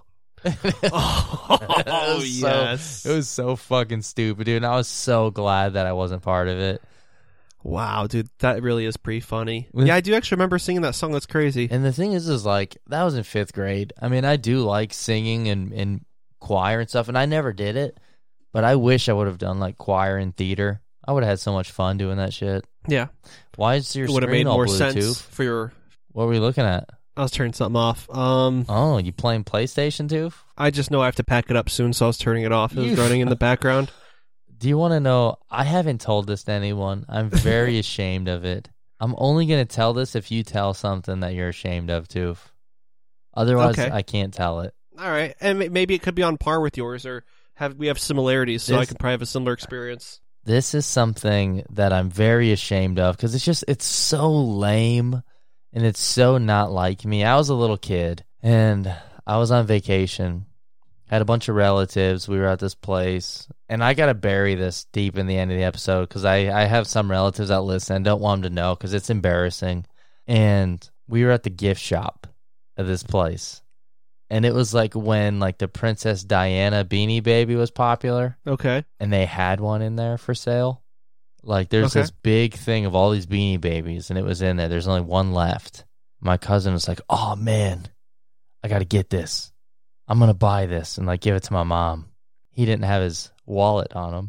Oh, yes. It was so fucking stupid, dude. And I was so glad that I wasn't part of it. Wow, dude, that really is pretty funny. Yeah, I do actually remember singing that song. That's crazy. And the thing is like, that was in 5th grade. I mean, I do like singing and choir and stuff, and I never did it. But I wish I would have done like choir and theater. I would have had so much fun doing that shit. Yeah. Why is your it would have screen made all more Bluetooth? sense for your... What were you looking at? I was turning something off. Oh, you playing PlayStation too? I just know I have to pack it up soon, so I was turning it off. It was running in the background. Do you want to know? I haven't told this to anyone. I'm very ashamed of it. I'm only going to tell this if you tell something that you're ashamed of too. Otherwise, I can't tell it. All right. And maybe it could be on par with yours, or we have similarities, so I could probably have a similar experience. This is something that I'm very ashamed of because it's so lame and it's so not like me. I was a little kid and I was on vacation, had a bunch of relatives. We were at this place, and I got to bury this deep in the end of the episode because I have some relatives that listen. I don't want them to know because it's embarrassing. And we were at the gift shop of this place. And it was like when like the Princess Diana Beanie Baby was popular. Okay. And they had one in there for sale. Like there's this big thing of all these Beanie Babies, and it was in there. There's only one left. My cousin was like, "Oh man, I got to get this. I'm going to buy this and like give it to my mom." He didn't have his wallet on him.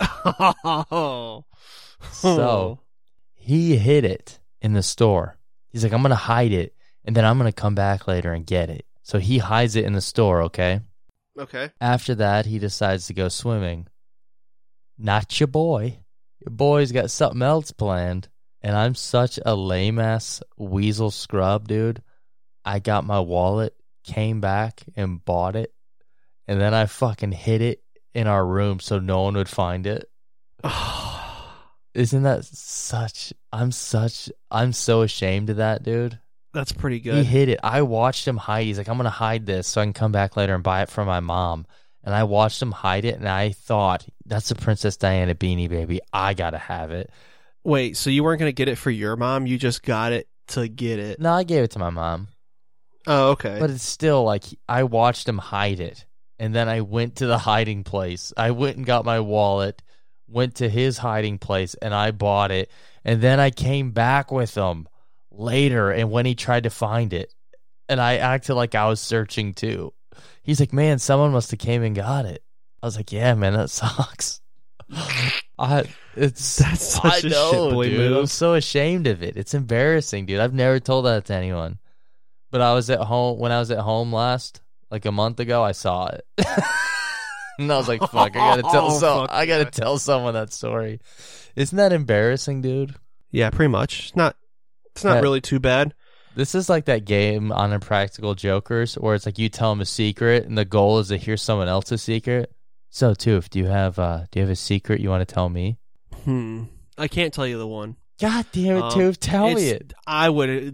So he hid it in the store. He's like, "I'm going to hide it, and then I'm going to come back later and get it." So he hides it in the store, okay? Okay. After that, he decides to go swimming. Not your boy. Your boy's got something else planned. And I'm such a lame-ass weasel scrub, dude. I got my wallet, came back, and bought it. And then I fucking hid it in our room so no one would find it. Isn't that such... I'm so ashamed of that, dude. That's pretty good. He hid it. I watched him hide. He's like, "I'm going to hide this so I can come back later and buy it from my mom." And I watched him hide it, and I thought, that's the Princess Diana Beanie Baby. I got to have it. Wait, so you weren't going to get it for your mom? You just got it to get it? No, I gave it to my mom. Oh, okay. But it's still like, I watched him hide it. And then I went to the hiding place. I went and got my wallet, went to his hiding place, and I bought it. And then I came back with him later, and when he tried to find it, and I acted like I was searching too. He's like, "Man, someone must have came and got it." I was like, "Yeah, man, that sucks." That's such a shit boy dude. move. I'm so ashamed of it. It's embarrassing, dude. I've never told that to anyone. But I was at home when I was at home last, like a month ago. I saw it, and I was like, "Fuck, I gotta tell someone that story." Isn't that embarrassing, dude? Yeah, pretty much. It's not really too bad. This is like that game on Impractical Jokers where it's like you tell them a secret and the goal is to hear someone else's secret. So, Toof, do you have a secret you want to tell me? I can't tell you the one. God damn it, Toof, tell me it. I would.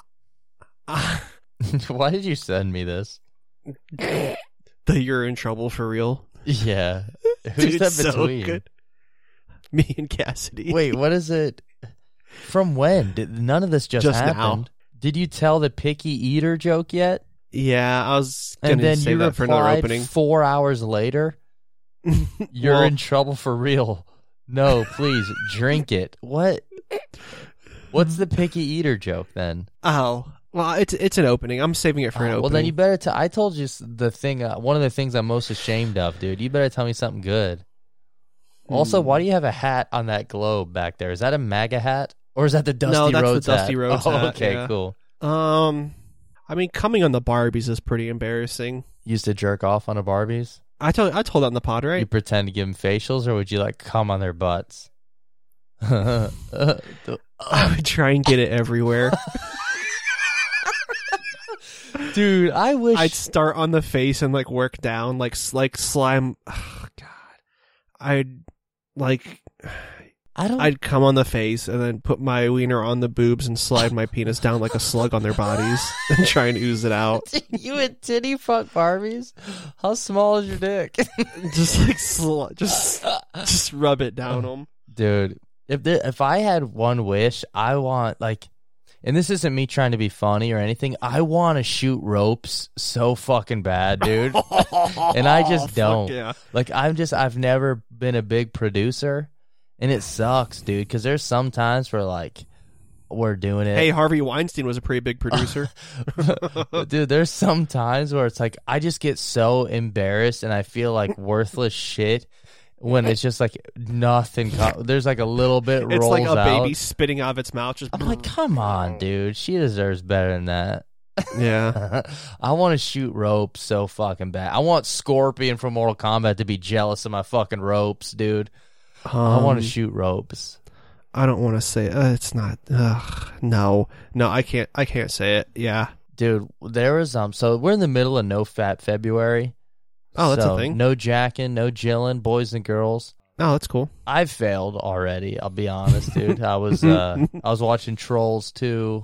Why did you send me this? That you're in trouble for real? Yeah. Who's Dude, that so between? good. Me and Cassidy. Wait, what is it? From when? None of this just happened. Now. Did you tell the picky eater joke yet? Yeah, I was going to say that for another opening. 4 hours later, you're in trouble for real. No, please, drink it. What? What's the picky eater joke then? Oh, well, it's an opening. I'm saving it for an opening. Well, then you better I told you the thing, one of the things I'm most ashamed of, dude. You better tell me something good. Also, why do you have a hat on that globe back there? Is that a MAGA hat? Or is that the Dusty Rhodes hat? No, that's the Dusty Rhodes hat. Okay, yeah. Cool. I mean, coming on the Barbies is pretty embarrassing. You used to jerk off on a Barbies? I told that in the pod, right? You pretend to give them facials, or would you like come on their butts? I would try and get it everywhere. Dude, I wish I'd start on the face and like work down, like slime. Oh, God, I'd come on the face and then put my wiener on the boobs and slide my penis down like a slug on their bodies and try and ooze it out. You would titty fuck Barbies? How small is your dick? Just like just rub it down them, dude. If I had one wish, I want like, and this isn't me trying to be funny or anything, I want to shoot ropes so fucking bad, dude. And I just don't. Yeah. Like, I've never been a big producer, and it sucks, dude, because there's some times where, like, we're doing it. Hey, Harvey Weinstein was a pretty big producer. Dude, there's some times where it's like I just get so embarrassed and I feel like worthless shit when it's just like nothing. There's like a little bit rolls out. It's like a baby spitting out of its mouth. Just I'm like, come on, dude. She deserves better than that. Yeah. I want to shoot ropes so fucking bad. I want Scorpion from Mortal Kombat to be jealous of my fucking ropes, dude. I want to shoot ropes. I don't want to say it's not. No, I can't say it. Yeah, dude. There was so we're in the middle of No Fat February. Oh, that's a thing. No jacking, no jilling, boys and girls. Oh, that's cool. I've failed already. I'll be honest, dude. I was watching Trolls 2.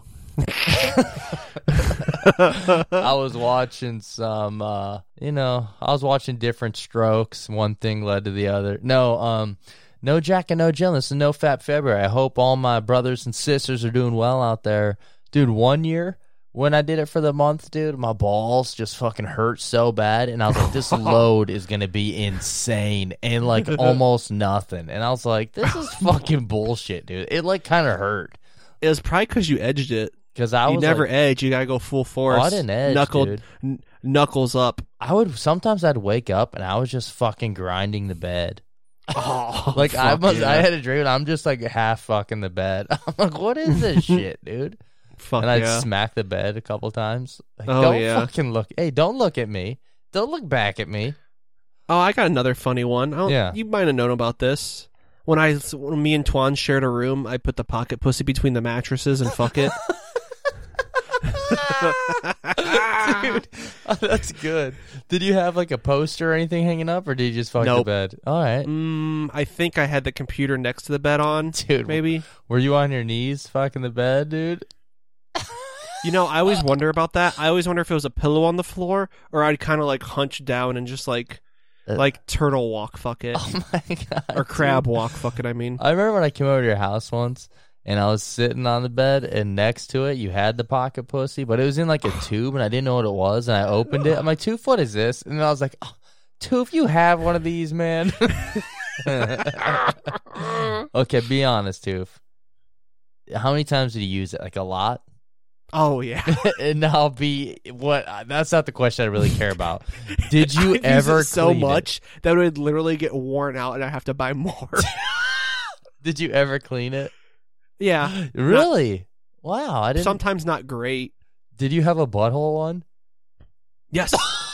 I was watching some. I was watching Different Strokes. One thing led to the other. No Jack and no Jill. This is No Fat February. I hope all my brothers and sisters are doing well out there. Dude, one year when I did it for the month, dude, my balls just fucking hurt so bad. And I was like, this load is going to be insane and like almost nothing. And I was like, this is fucking bullshit, dude. It like kind of hurt. It was probably because you edged it. Because you never edge. You got to go full force. Oh, I didn't edge, dude. Knuckles up. Sometimes I'd wake up and I was just fucking grinding the bed. Oh, like I had a dream and I'm just like half fucking the bed. I'm like, what is this shit, dude? And I'd smack the bed a couple times. Like, don't fucking look. Hey, don't look at me. Don't look back at me. Oh, I got another funny one. You might have known about this. When me and Twan shared a room, I put the pocket pussy between the mattresses and fuck it. Dude, that's good. Did you have like a poster or anything hanging up, or did you just fuck the bed? All right. I think I had the computer next to the bed on. Dude, maybe. Were you on your knees fucking the bed, dude? I always wonder about that. I always wonder if it was a pillow on the floor, or I'd kind of like hunch down and just like turtle walk fuck it. Oh my god. Or crab walk fuck it, I mean. I remember when I came over to your house once, and I was sitting on the bed, and next to it, you had the pocket pussy, but it was in like a tube, and I didn't know what it was, and I opened it. I'm like, Toof, what is this? And I was like, oh, Toof, you have one of these, man. Okay, be honest, Toof. How many times did you use it? Like a lot? Oh, yeah. And now that's not the question I really care about. Did you ever use it so much that it would literally get worn out, and I have to buy more? Did you ever clean it? Yeah. Really? Wow. I didn't. Sometimes not great. Did you have a butthole one? Yes.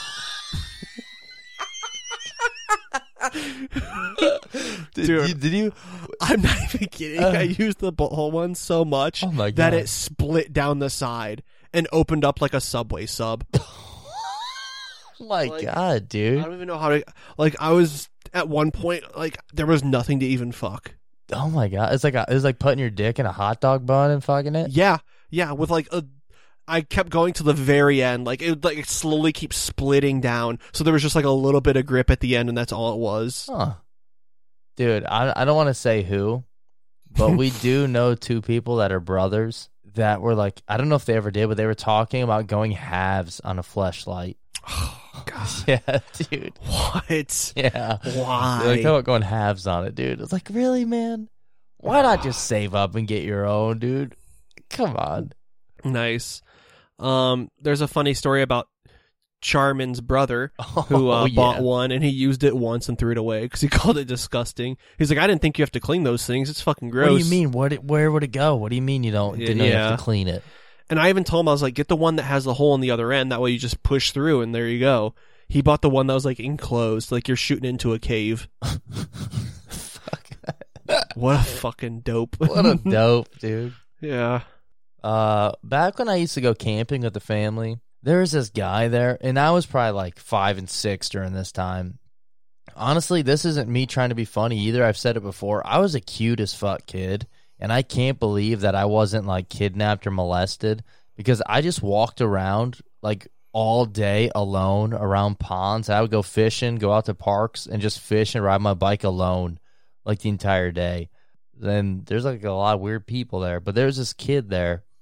Did you? I'm not even kidding. I used the butthole one so much that it split down the side and opened up like a Subway sub. Oh my god, dude. I don't even know how to. Like, I was at one point, like, there was nothing to even fuck. Oh my god. It's like putting your dick in a hot dog bun and fucking it? Yeah. Yeah. With like I kept going to the very end. Like it slowly keeps splitting down. So there was just like a little bit of grip at the end, and that's all it was. Huh. Dude, I don't want to say who, but we do know two people that are brothers that were like, I don't know if they ever did, but they were talking about going halves on a fleshlight. Oh, God. Yeah, dude. What? Yeah. Why? They're like, about going halves on it, dude. It's like, really, man? Why not just save up and get your own, dude? Come on. Nice. There's a funny story about Charmin's brother who bought one, and he used it once and threw it away because he called it disgusting. He's like, I didn't think you have to clean those things. It's fucking gross. What do you mean? Where would it go? What do you mean you didn't know you have to clean it? And I even told him, I was like, get the one that has the hole in the other end. That way you just push through, and there you go. He bought the one that was like enclosed, like you're shooting into a cave. Fuck. What a fucking dope. What a dope, dude. Yeah. Back when I used to go camping with the family, there was this guy there, and I was probably like 5 and 6 during this time. Honestly, this isn't me trying to be funny either. I've said it before. I was a cute as fuck kid, and I can't believe that I wasn't like kidnapped or molested, because I just walked around like all day alone around ponds. I would go fishing, go out to parks, and just fish and ride my bike alone like the entire day. Then there's like a lot of weird people there, but there's this kid there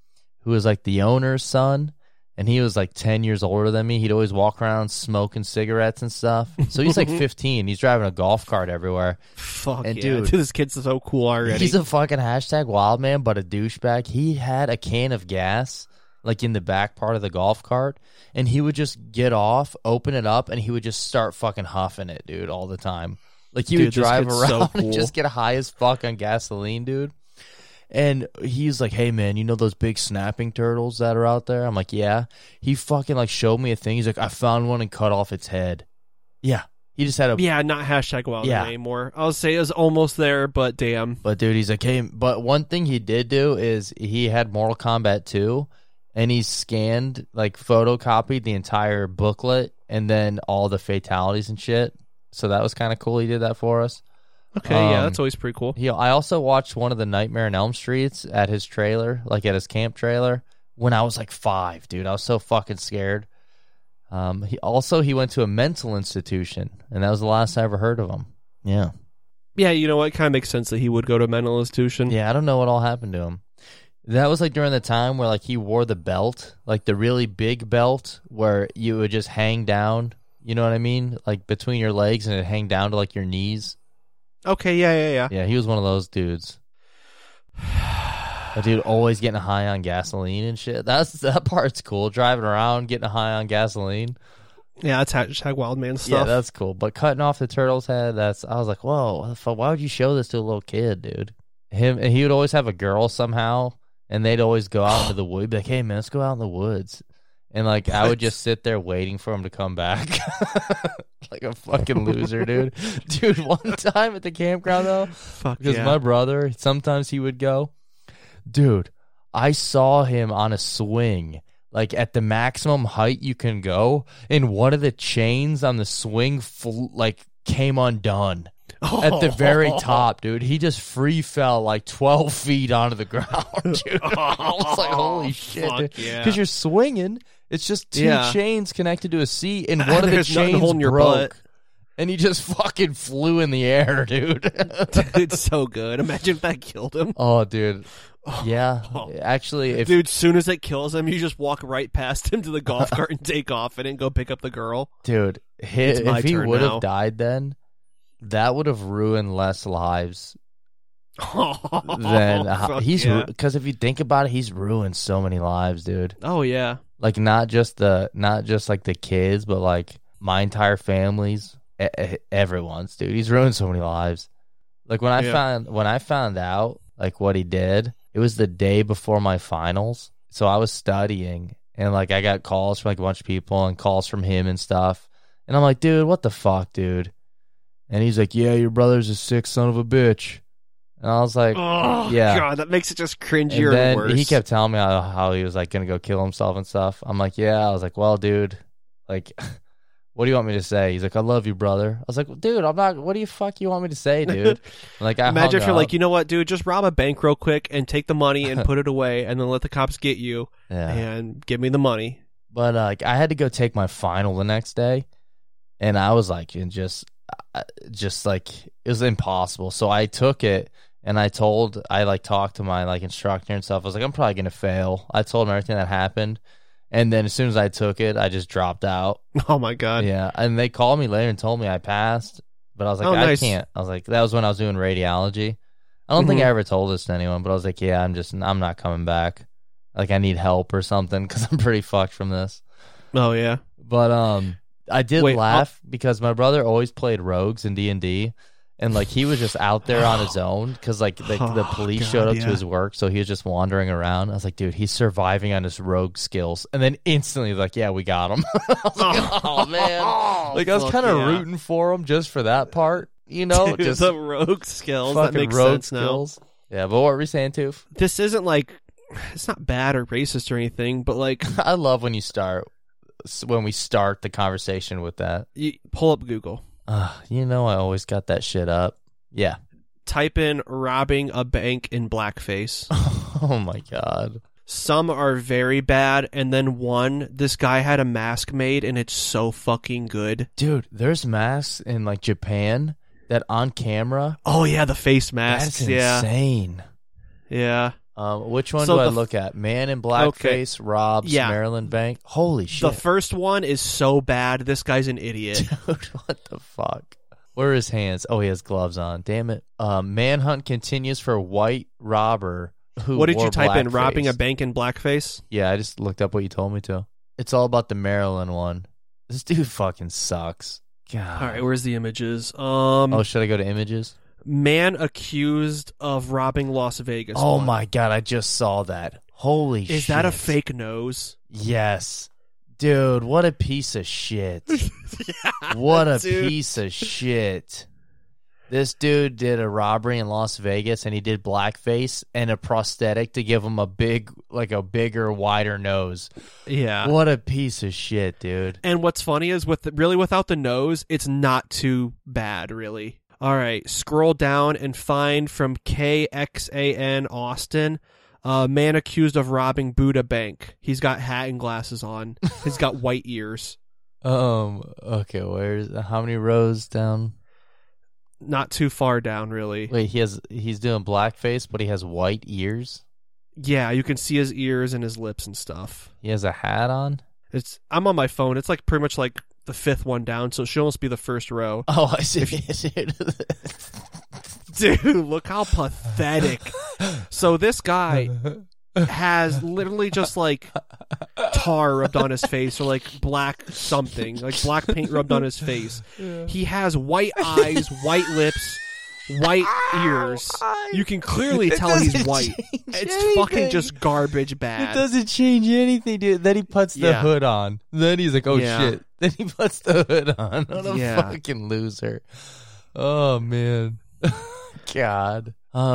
who was like the owner's son, and he was like 10 years older than me. He'd always walk around smoking cigarettes and stuff. So he's like 15. He's driving a golf cart everywhere. Fuck and yeah. dude, This kid's so cool already. He's a fucking hashtag wild man, but a douchebag. He had a can of gas like in the back part of the golf cart, and he would just get off, open it up, and he would just start fucking huffing it, dude, all the time. Like he would drive around so cool. and just get high as fuck on gasoline, dude. And he's like, hey, man, you know those big snapping turtles that are out there? I'm like, yeah. He fucking like showed me a thing. He's like, I found one and cut off its head. Yeah. He just had a... Yeah, not hashtag wild anymore. I'll say it was almost there, but damn. But, dude, he's like, hey, but one thing he did do is he had Mortal Kombat 2, and he scanned, like, photocopied the entire booklet and then all the fatalities and shit. So that was kind of cool. He did that for us. Okay, yeah, that's always pretty cool. I also watched one of the Nightmare on Elm Streets at his trailer, like at his camp trailer, when I was like 5, dude. I was so fucking scared. He went to a mental institution, and that was the last I ever heard of him. Yeah. Yeah, you know what? It kind of makes sense that he would go to a mental institution. Yeah, I don't know what all happened to him. That was like during the time where like he wore the belt, like the really big belt where you would just hang down, you know what I mean? Like between your legs and it'd hang down to like your knees. Okay, yeah. Yeah, he was one of those dudes. That dude always getting high on gasoline and shit. That part's cool. Driving around, getting high on gasoline. Yeah, that's hashtag wild man stuff. Yeah, that's cool. But cutting off the turtle's head, I was like, whoa, what the fuck? Why would you show this to a little kid, dude? He would always have a girl somehow, and they'd always go out into the woods. Be like, hey, man, let's go out in the woods. And, like, I would just sit there waiting for him to come back. Like a fucking loser, dude. Dude, one time at the campground, though, because my brother, sometimes he would go. Dude, I saw him on a swing, like, at the maximum height you can go, and one of the chains on the swing, came undone. At the very top, dude. He just free fell like 12 feet onto the ground, dude. I was like, holy shit, dude. Because you're swinging. It's just two chains connected to a seat, and one of the chains broke. And he just fucking flew in the air, dude. It's so good. Imagine if that killed him. Oh, dude. Yeah. Actually, dude, as soon as it kills him, you just walk right past him to the golf cart and take off and go pick up the girl. Dude, if he would have died then, that would have ruined less lives than because if you think about it, he's ruined so many lives, dude. Oh yeah, like not just like the kids, but like my entire family's, everyone's, dude. He's ruined so many lives. Like when I found out like what he did, it was the day before my finals, so I was studying and like I got calls from like a bunch of people and calls from him and stuff, and I'm like, dude, what the fuck, dude? And he's like, yeah, your brother's a sick son of a bitch. And I was like, oh, yeah. God, that makes it just cringier and worse. He kept telling me how he was like going to go kill himself and stuff. I'm like, yeah. I was like, well, dude, like, what do you want me to say? He's like, I love you, brother. I was like, well, dude, I'm not, what do you fuck you want me to say, dude? Like, imagine if you're like, you know what, dude, just rob a bank real quick and take the money and put it away and then let the cops get you and give me the money. But I had to go take my final the next day. And I was like, just like it was impossible. So I took it and I talked to my like instructor and stuff. I was like, I'm probably gonna fail. I told him everything that happened, and then as soon as I took it, I just dropped out. Oh my god. Yeah, and they called me later and told me I passed, but I was like, I can't. I was like, that was when I was doing radiology. I don't think I ever told this to anyone, but I was like, yeah, I'm not coming back. Like I need help or something because I'm pretty fucked from this. Oh yeah. But I did laugh because my brother always played rogues in D&D, and like he was just out there on his own because like the police showed up to his work, so he was just wandering around. I was like, dude, he's surviving on his rogue skills, and then instantly like, yeah, we got him. I was like, oh man, like I was kind of rooting for him just for that part, you know, dude, just the rogue skills. Fucking that makes rogue sense skills. Now. Yeah, but what were you saying, Toof? This isn't like it's not bad or racist or anything, but like I love when we start the conversation with that. You pull up Google. You know I always got that shit up. Yeah. Type in robbing a bank in blackface. Oh my god. Some are very bad, and then this guy had a mask made, and it's so fucking good. Dude, there's masks in like Japan that on camera. Oh yeah, the face masks. That's insane. Yeah. Which one do I look at? Man in Blackface robs Maryland Bank. Holy shit. The first one is so bad. This guy's an idiot. Dude, what the fuck? Where are his hands? Oh, he has gloves on. Damn it. Manhunt continues for white robber who What did you type in? blackface. Robbing a bank in blackface? Yeah, I just looked up what you told me to. It's all about the Maryland one. This dude fucking sucks. God. All right, where's the images? Should I go to images? Man accused of robbing Las Vegas. Oh my God, I just saw that. Holy shit. Is that a fake nose? Yes. Dude, what a piece of shit. What a piece of shit. This dude did a robbery in Las Vegas, and he did blackface and a prosthetic to give him a bigger, wider nose. Yeah. What a piece of shit, dude. And what's funny is without the nose, it's not too bad, really. All right, scroll down and find from KXAN Austin, man accused of robbing Buddha Bank. He's got hat and glasses on. He's got white ears. Okay, how many rows down? Not too far down, really. Wait, he's doing blackface, but he has white ears? Yeah, you can see his ears and his lips and stuff. He has a hat on? I'm on my phone. It's like pretty much like the fifth one down, so it should almost be the first row. Oh, I see. Dude, look how pathetic. So this guy has literally just like tar rubbed on his face, or like black something, like black paint rubbed on his face. Yeah. He has white eyes, white lips, white ears. You can clearly tell he's white. It's fucking just garbage bad. It doesn't change anything, dude. Then he puts the hood on. Then he's like, oh shit. Then he puts the hood on. What a fucking loser. Oh, man. God.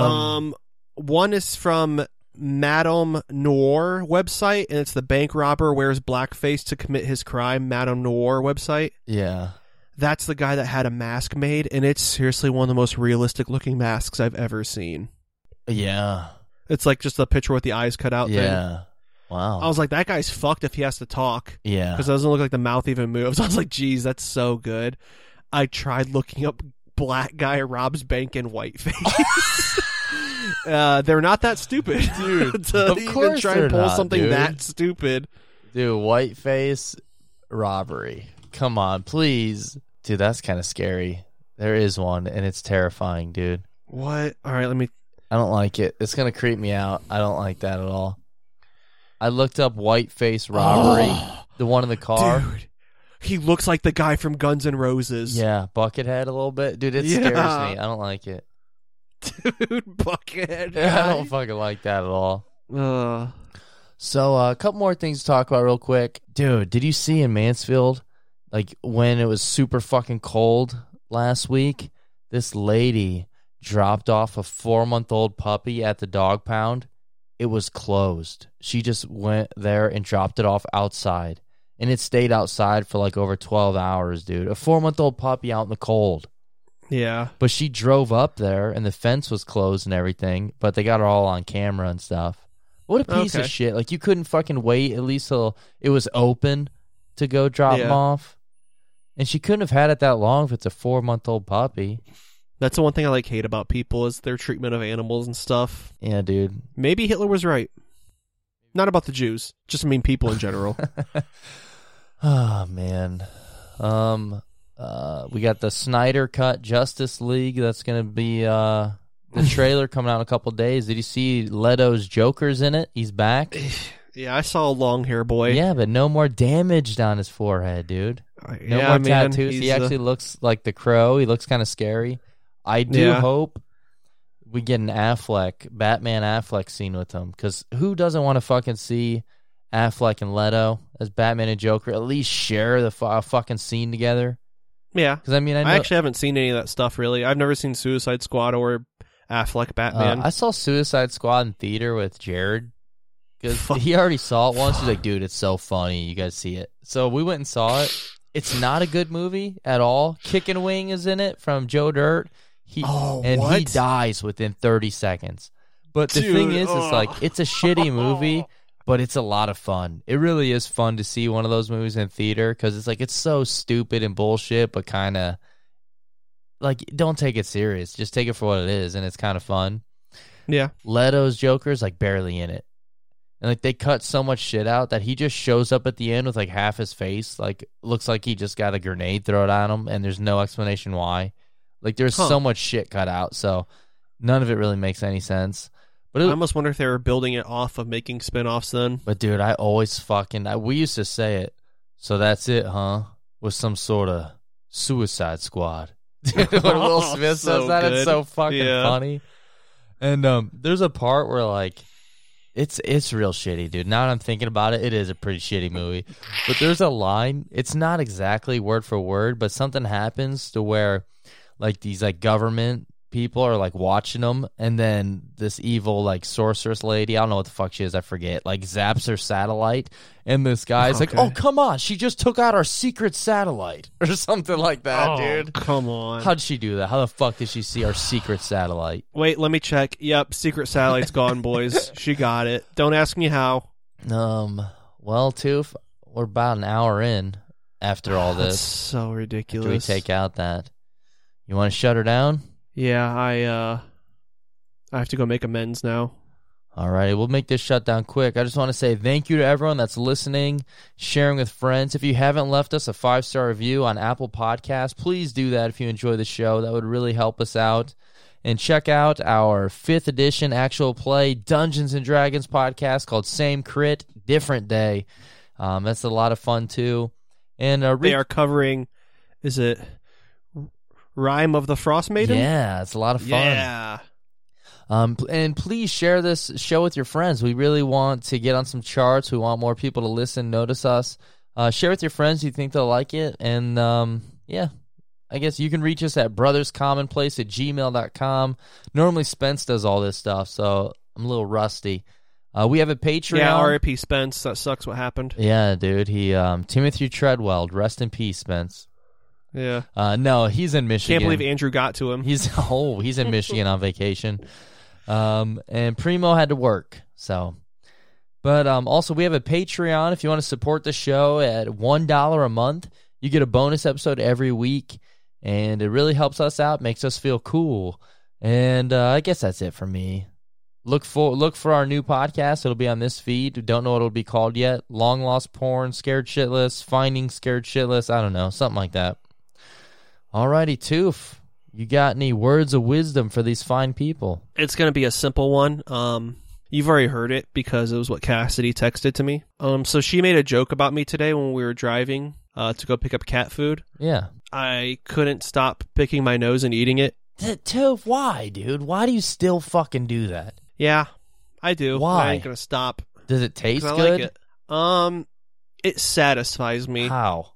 One is from Madame Noir website, and it's the bank robber wears blackface to commit his crime. Madame Noir website. Yeah. That's the guy that had a mask made, and it's seriously one of the most realistic looking masks I've ever seen. Yeah. It's like just a picture with the eyes cut out. Yeah. Thing. Wow. I was like, that guy's fucked if he has to talk. Yeah. Because it doesn't look like the mouth even moves. I was like, geez, that's so good. I tried looking up black guy robs bank in whiteface. They're not that stupid, dude. To of course even try and pull not, something dude. that stupid. Dude, whiteface robbery. Come on, please. Dude, that's kind of scary. There is one, and it's terrifying, dude. What? All right, I don't like it. It's going to creep me out. I don't like that at all. I looked up whiteface robbery, the one in the car. Dude, he looks like the guy from Guns N' Roses. Yeah, Buckethead a little bit. Dude, it scares me. I don't like it. Dude, Buckethead. I don't fucking like that at all. So, a couple more things to talk about real quick. Dude, did you see in Mansfield, like when it was super fucking cold last week, this lady dropped off a 4-month-old puppy at the dog pound? It was closed. She just went there and dropped it off outside. And it stayed outside for like over 12 hours, dude. A 4-month-old puppy out in the cold. Yeah. But she drove up there and the fence was closed and everything, but they got her all on camera and stuff. What a piece of shit. Like, you couldn't fucking wait at least till it was open to go drop him off. And she couldn't have had it that long if it's a 4-month-old puppy. That's the one thing I hate about people is their treatment of animals and stuff. Yeah, dude. Maybe Hitler was right. Not about the Jews. Just people in general. Oh, man. We got the Snyder Cut Justice League. That's going to be the trailer coming out in a couple days. Did you see Leto's Joker's in it? He's back. Yeah, I saw a long hair boy. Yeah, but no more damage on his forehead, dude. No more tattoos. He actually looks like the Crow. He looks kind of scary. I do hope we get an Batman Affleck scene with him, because who doesn't want to fucking see Affleck and Leto as Batman and Joker at least share the fucking scene together? Yeah. Because I actually haven't seen any of that stuff, really. I've never seen Suicide Squad or Affleck Batman. I saw Suicide Squad in theater with Jared, because he already saw it once. He's like, dude, it's so funny. You guys see it. So we went and saw it. It's not a good movie at all. Kickin' Wing is in it from Joe Dirt. He dies within 30 seconds. But the thing is, it's like, it's a shitty movie, but it's a lot of fun. It really is fun to see one of those movies in theater, because it's like, it's so stupid and bullshit, but kind of like, don't take it serious. Just take it for what it is, and it's kind of fun. Yeah. Leto's Joker is like barely in it. And like they cut so much shit out that he just shows up at the end with like half his face. Like looks like he just got a grenade thrown at him and there's no explanation why. Like there's so much shit cut out. So none of it really makes any sense. But I almost wonder if they were building it off of making spinoffs then. But dude, I always we used to say it. So that's it, huh? With some sort of Suicide Squad. When Will Smith says that, it's so fucking funny. And there's a part where like it's real shitty, dude. Now that I'm thinking about it, it is a pretty shitty movie. But there's a line, it's not exactly word for word, but something happens to where like these like government people are like watching them, and then this evil like sorceress lady, I don't know what the fuck she is, I forget, like zaps her satellite, and this guy's like, oh come on, she just took out our secret satellite or something like that. Dude, come on, how'd she do that? How the fuck did she see our secret satellite? Wait, let me check. Yep, secret satellite's gone, boys. She got it. Don't ask me how. Well, Toof, we're about an hour in after all this. That's so ridiculous. Do we take out that? You want to shut her down? Yeah, I have to go make amends now. All right, we'll make this shutdown quick. I just want to say thank you to everyone that's listening, sharing with friends. If you haven't left us a 5-star review on Apple Podcasts, please do that if you enjoy the show. That would really help us out. And check out our 5th edition actual play Dungeons & Dragons podcast called Same Crit, Different Day. That's a lot of fun, too. And they are covering, is it Rime of the Frost Maiden? Yeah, it's a lot of fun. Yeah. And please share this show with your friends. We really want to get on some charts. We want more people to listen, notice us. Share with your friends who think they'll like it. And, yeah, I guess you can reach us at brotherscommonplace@gmail.com. Normally Spence does all this stuff, so I'm a little rusty. We have a Patreon. Yeah, R.I.P. Spence. That sucks what happened. Yeah, dude. He Timothy Treadwell. Rest in peace, Spence. Yeah. No, he's in Michigan. Can't believe Andrew got to him. He's in Michigan on vacation. And Primo had to work. So, but also we have a Patreon. If you want to support the show at $1 a month, you get a bonus episode every week, and it really helps us out, makes us feel cool. And I guess that's it for me. Look for our new podcast. It'll be on this feed. Don't know what it'll be called yet. Long Lost Porn, Scared Shitless, Finding Scared Shitless. I don't know, something like that. Alrighty, Toof, you got any words of wisdom for these fine people? It's going to be a simple one. You've already heard it because it was what Cassidy texted to me. So she made a joke about me today when we were driving to go pick up cat food. Yeah. I couldn't stop picking my nose and eating it. Toof, why, dude? Why do you still fucking do that? Yeah, I do. Why? I ain't going to stop. Does it taste good? I like it. It satisfies me. How?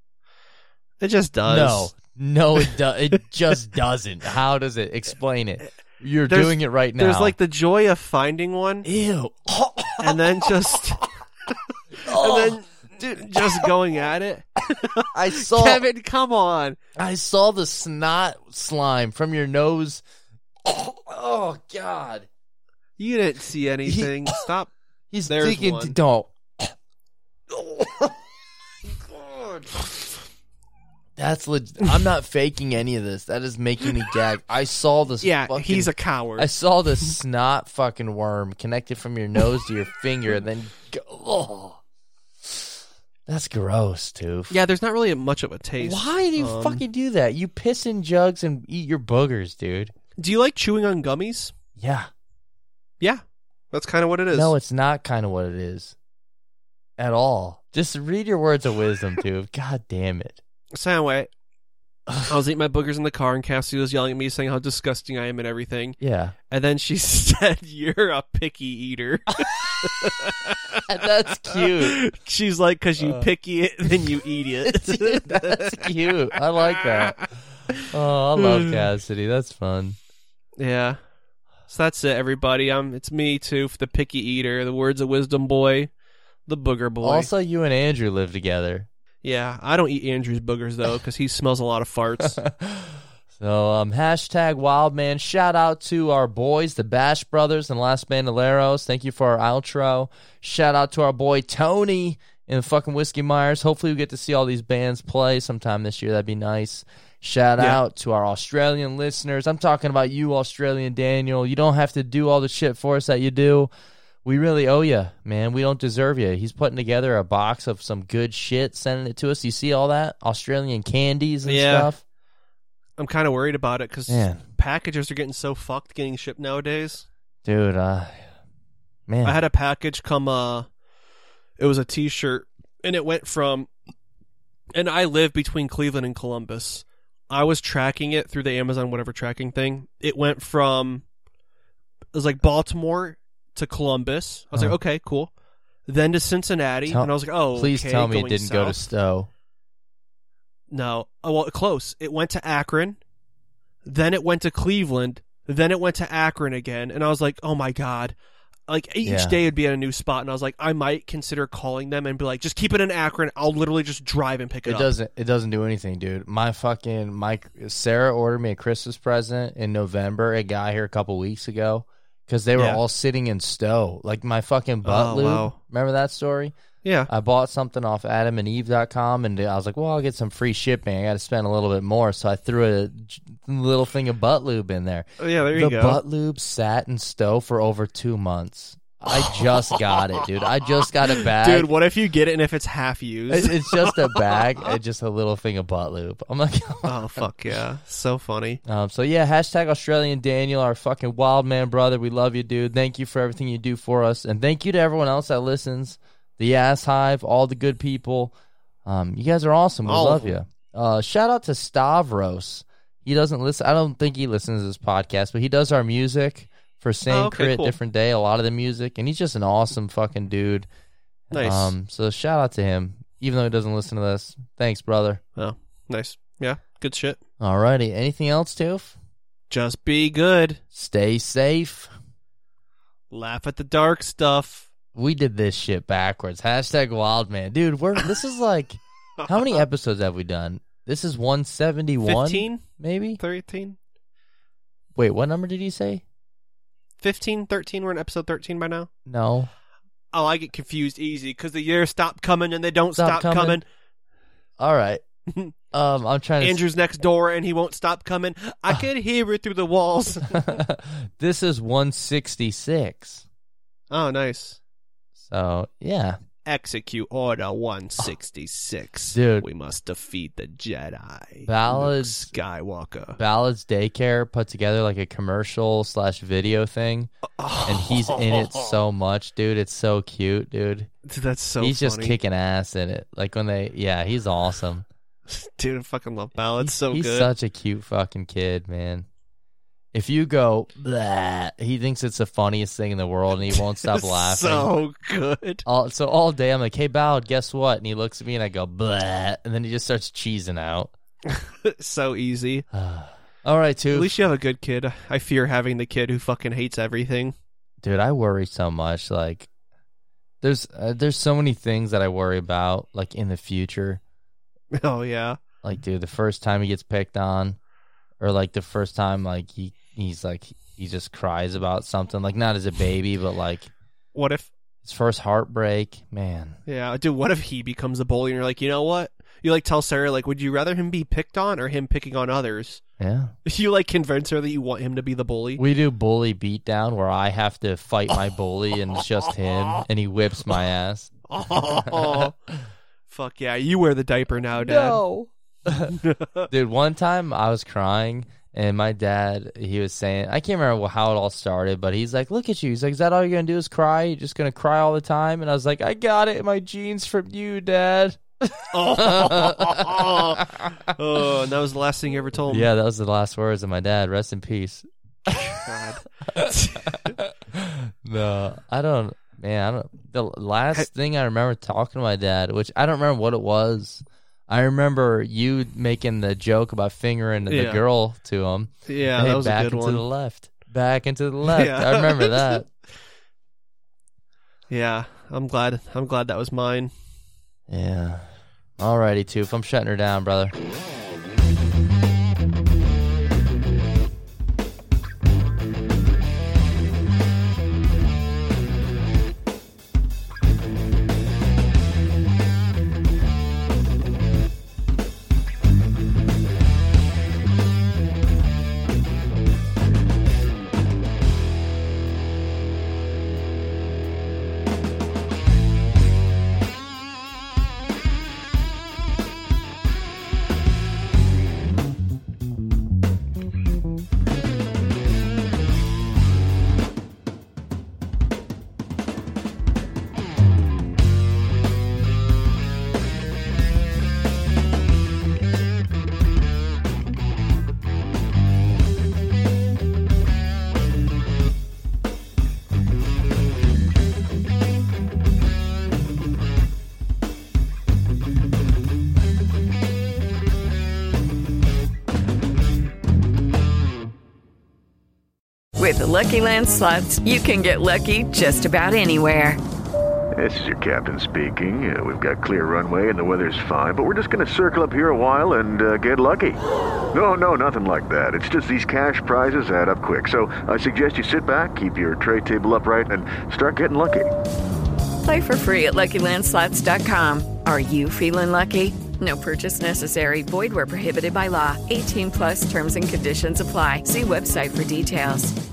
It just does. No, it it just doesn't. How does it? Explain it. You're doing it right now. There's like the joy of finding one. Ew. And then just just going at it. Kevin, come on. I saw the snot slime from your nose. Oh God. You didn't see anything. Stop. He's There's digging one. God. That's legit. I'm not faking any of this. That is making me gag. I saw this. Yeah, he's a coward. I saw the snot fucking worm connected from your nose to your finger, and then that's gross, Toof. Yeah, there's not really much of a taste. Why do you fucking do that? You piss in jugs and eat your boogers, dude. Do you like chewing on gummies? Yeah. Yeah, that's kind of what it is. No, it's not kind of what it is at all. Just read your words of wisdom, Toof. God damn it. So anyway, I was eating my boogers in the car, and Cassie was yelling at me, saying how disgusting I am and everything. Yeah. And then she said, "You're a picky eater." That's cute. She's like, "Because you picky it, then you eat it." Dude, that's cute. I like that. Oh, I love Cassidy. That's fun. Yeah. So that's it, everybody. It's me, Toof, the picky eater, the words of wisdom boy, the booger boy. Also, you and Andrew live together. Yeah, I don't eat Andrew's boogers, though, because he smells a lot of farts. So, hashtag Wildman. Shout out to our boys, the Bash Brothers and Las Bandoleros. Thank you for our outro. Shout out to our boy Tony in the fucking Whiskey Myers. Hopefully we get to see all these bands play sometime this year. That'd be nice. Shout out to our Australian listeners. I'm talking about you, Australian Daniel. You don't have to do all the shit for us that you do. We really owe you, man. We don't deserve you. He's putting together a box of some good shit, sending it to us. You see all that? Australian candies and stuff. I'm kind of worried about it because packages are getting so fucked getting shipped nowadays. Dude, man. I had a package come, it was a t-shirt, and it went from, and I live between Cleveland and Columbus. I was tracking it through the Amazon whatever tracking thing. It went from, it was like Baltimore to Columbus. I was like, okay, cool. Then to Cincinnati, and I was like, oh, please okay, tell me it didn't south. go to Stowe. No. Oh, well, close. It went to Akron, then it went to Cleveland, then it went to Akron again, and I was like, oh my God. Like, each day would be at a new spot, and I was like, I might consider calling them and be like, just keep it in Akron. I'll literally just drive and pick it up. It doesn't do anything, dude. Sarah ordered me a Christmas present in November. It got here a couple weeks ago because they were all sitting in Stowe. Like my fucking butt lube. Wow. Remember that story? Yeah. I bought something off AdamandEve.com, and I was like, well, I'll get some free shipping. I got to spend a little bit more, so I threw a little thing of butt lube in there. Oh, yeah, there you go. The butt lube sat in Stowe for over 2 months. I just got it, dude. I just got a bag. Dude, what if you get it and if it's half used? It's just a bag and just a little thing of butt lube. I'm like, oh, fuck yeah. So funny. So, yeah, hashtag Australian Daniel, our fucking wild man brother. We love you, dude. Thank you for everything you do for us. And thank you to everyone else that listens. The Ass Hive, all the good people. You guys are awesome. We love you. Shout out to Stavros. He doesn't listen. I don't think he listens to this podcast, but he does our music for Same Crit, cool. Different Day, a lot of the music, and he's just an awesome fucking dude. Nice. So shout out to him, even though he doesn't listen to this. Thanks, brother. Oh, nice. Yeah, good shit. Alrighty. Anything else, Toof? Just be good. Stay safe. Laugh at the dark stuff. We did this shit backwards. Hashtag Wildman. Dude, this is like, how many episodes have we done? This is 171? 15? Maybe? 13? Wait, what number did you say? 15, 13? We're in episode 13 by now? No. Oh, I get confused easy because the years stop coming and they don't stop coming. All right. I'm trying to... Andrew's next door and he won't stop coming. I can hear it through the walls. This is 166. Oh, nice. So, yeah. Execute Order 166. Dude. We must defeat the Jedi. Ballads Skywalker. Ballads Daycare put together like a commercial / video thing. And he's in it so much, dude. It's so cute, dude. That's so He's funny. just kicking ass in it. Like when he's awesome. Dude, I fucking love Ballads. So he's good. He's such a cute fucking kid, man. If you go, blah, he thinks it's the funniest thing in the world, and he won't stop laughing. So good. So all day, I'm like, hey, Ballad, guess what? And he looks at me, and I go, blah, and then he just starts cheesing out. So easy. All right, Toof. At least you have a good kid. I fear having the kid who fucking hates everything. Dude, I worry so much. Like, there's so many things that I worry about, like, in the future. Oh, yeah. Like, dude, the first time he gets picked on, or, like, the first time, like, he just cries about something, like, not as a baby, but, like, what if his first heartbreak, man. Yeah, dude, what if he becomes a bully and you're like, you know what? You, like, tell Sarah, like, would you rather him be picked on or him picking on others? Yeah. You, like, convince her that you want him to be the bully? We do bully beatdown where I have to fight my bully and it's just him, and he whips my ass. Oh, fuck yeah, you wear the diaper now, Dad. No. Dude, one time I was crying, and my dad, he was saying, I can't remember how it all started, but he's like, look at you. He's like, is that all you're going to do is cry? You're just going to cry all the time? And I was like, I got it in my genes from you, Dad. Oh, and that was the last thing you ever told me. Yeah, that was the last words of my dad. Rest in peace. God. No, I don't. The last thing I remember talking to my dad, which I don't remember what it was. I remember you making the joke about fingering the girl to him. Yeah, hey, that was back a good into one. the left. Back into the left. Yeah. I remember that. Yeah, I'm glad that was mine. Yeah. Alrighty, Toof. I'm shutting her down, brother. With the Lucky Land Slots, you can get lucky just about anywhere. This is your captain speaking. We've got clear runway and the weather's fine, but we're just going to circle up here a while and get lucky. No, nothing like that. It's just these cash prizes add up quick. So I suggest you sit back, keep your tray table upright, and start getting lucky. Play for free at LuckyLandSlots.com. Are you feeling lucky? No purchase necessary. Void where prohibited by law. 18+ terms and conditions apply. See website for details.